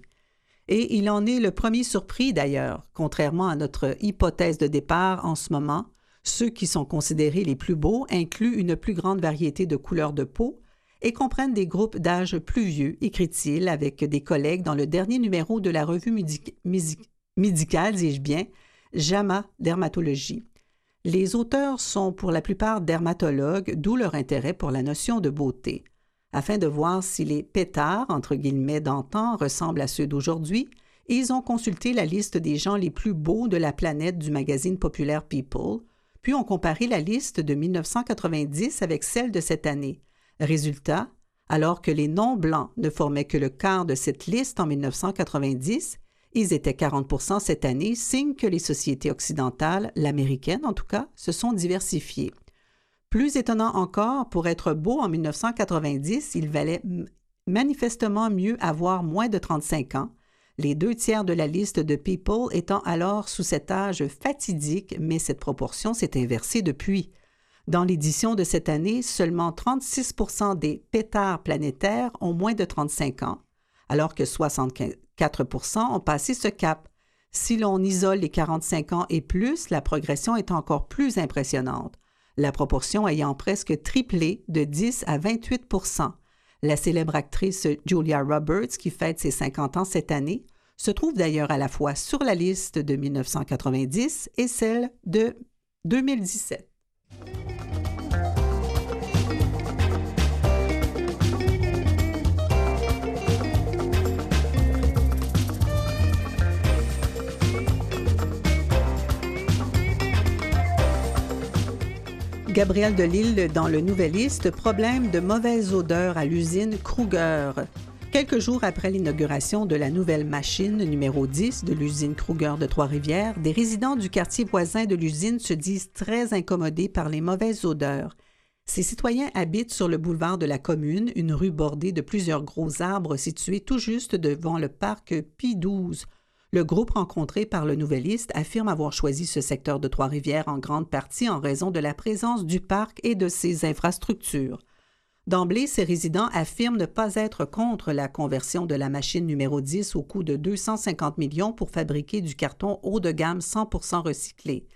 Et il en est le premier surpris d'ailleurs, contrairement à notre hypothèse de départ en ce moment. Ceux qui sont considérés les plus beaux incluent une plus grande variété de couleurs de peau et comprennent des groupes d'âge plus vieux, écrit-il avec des collègues dans le dernier numéro de la revue médic- médic- médicale, dis-je bien, JAMA Dermatologie. Les auteurs sont pour la plupart dermatologues, d'où leur intérêt pour la notion de beauté. Afin de voir si les pétards, entre guillemets, d'antan ressemblent à ceux d'aujourd'hui, ils ont consulté la liste des gens les plus beaux de la planète du magazine populaire People, puis ont comparé la liste de mille neuf cent quatre-vingt-dix avec celle de cette année. Résultat, alors que les non-blancs ne formaient que le quart de cette liste en mille neuf cent quatre-vingt-dix, ils étaient quarante pour cent cette année, signe que les sociétés occidentales, l'américaine en tout cas, se sont diversifiées. Plus étonnant encore, pour être beau en mille neuf cent quatre-vingt-dix, il valait manifestement mieux avoir moins de trente-cinq ans, les deux tiers de la liste de People étant alors sous cet âge fatidique, mais cette proportion s'est inversée depuis. Dans l'édition de cette année, seulement trente-six pour cent des pétards planétaires ont moins de trente-cinq ans, alors que soixante-quatre pour cent ont passé ce cap. Si l'on isole les quarante-cinq ans et plus, la progression est encore plus impressionnante, la proportion ayant presque triplé de dix à vingt-huit pour cent. La célèbre actrice Julia Roberts, qui fête ses cinquante ans cette année, se trouve d'ailleurs à la fois sur la liste de mille neuf cent quatre-vingt-dix et celle de deux mille dix-sept. Gabriel Delille dans le Nouvelliste, problème de mauvaise odeur à l'usine Kruger. Quelques jours après l'inauguration de la nouvelle machine numéro dix de l'usine Kruger de Trois-Rivières, des résidents du quartier voisin de l'usine se disent très incommodés par les mauvaises odeurs. Ces citoyens habitent sur le boulevard de la Commune, une rue bordée de plusieurs gros arbres situés tout juste devant le parc Pie douze. Le groupe rencontré par le Nouvelliste affirme avoir choisi ce secteur de Trois-Rivières en grande partie en raison de la présence du parc et de ses infrastructures. D'emblée, ces résidents affirment ne pas être contre la conversion de la machine numéro dix au coût de deux cent cinquante millions pour fabriquer du carton haut de gamme cent pour cent recyclé.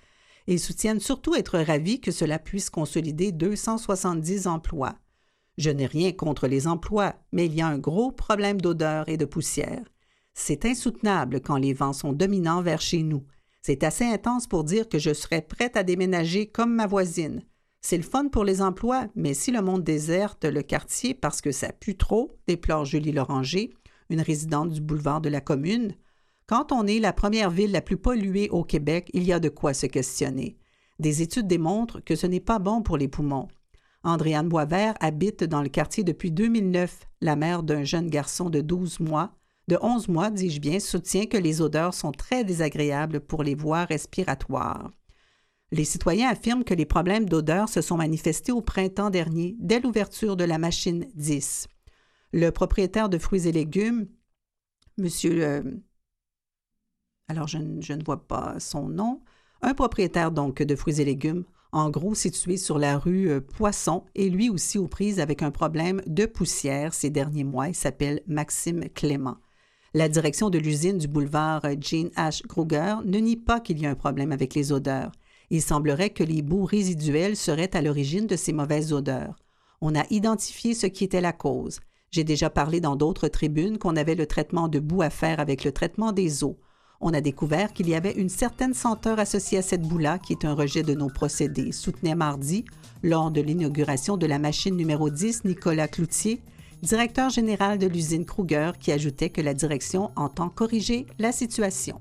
Ils soutiennent surtout être ravis que cela puisse consolider deux cent soixante-dix emplois. Je n'ai rien contre les emplois, mais il y a un gros problème d'odeur et de poussière. C'est insoutenable quand les vents sont dominants vers chez nous. C'est assez intense pour dire que je serais prête à déménager comme ma voisine. C'est le fun pour les emplois, mais si le monde déserte le quartier parce que ça pue trop, déplore Julie Loranger, une résidente du boulevard de la Commune, quand on est la première ville la plus polluée au Québec, il y a de quoi se questionner. Des études démontrent que ce n'est pas bon pour les poumons. Andréane Boisvert habite dans le quartier depuis deux mille neuf. La mère d'un jeune garçon de douze mois, de onze mois, dis-je bien, soutient que les odeurs sont très désagréables pour les voies respiratoires. Les citoyens affirment que les problèmes d'odeur se sont manifestés au printemps dernier, dès l'ouverture de la machine dix. Le propriétaire de fruits et légumes, monsieur... Euh, alors je, je ne vois pas son nom, un propriétaire donc de fruits et légumes, en gros situé sur la rue euh, Poisson, est lui aussi aux prises avec un problème de poussière ces derniers mois. Il s'appelle Maxime Clément. La direction de l'usine du boulevard Jane H. Kruger ne nie pas qu'il y a un problème avec les odeurs. Il semblerait que les boues résiduelles seraient à l'origine de ces mauvaises odeurs. On a identifié ce qui était la cause. J'ai déjà parlé dans d'autres tribunes qu'on avait le traitement de boue à faire avec le traitement des eaux. On a découvert qu'il y avait une certaine senteur associée à cette boue-là qui est un rejet de nos procédés, soutenait mardi, lors de l'inauguration de la machine numéro dix, Nicolas Cloutier, directeur général de l'usine Kruger, qui ajoutait que la direction entend corriger la situation.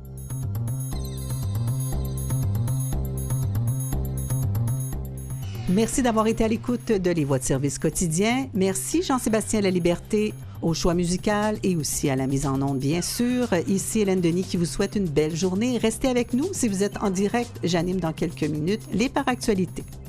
Merci d'avoir été à l'écoute de Les Voix de service quotidien. Merci Jean-Sébastien Laliberté au choix musical et aussi à la mise en onde, bien sûr. Ici Hélène Denis qui vous souhaite une belle journée. Restez avec nous si vous êtes en direct. J'anime dans quelques minutes les Par Actualités.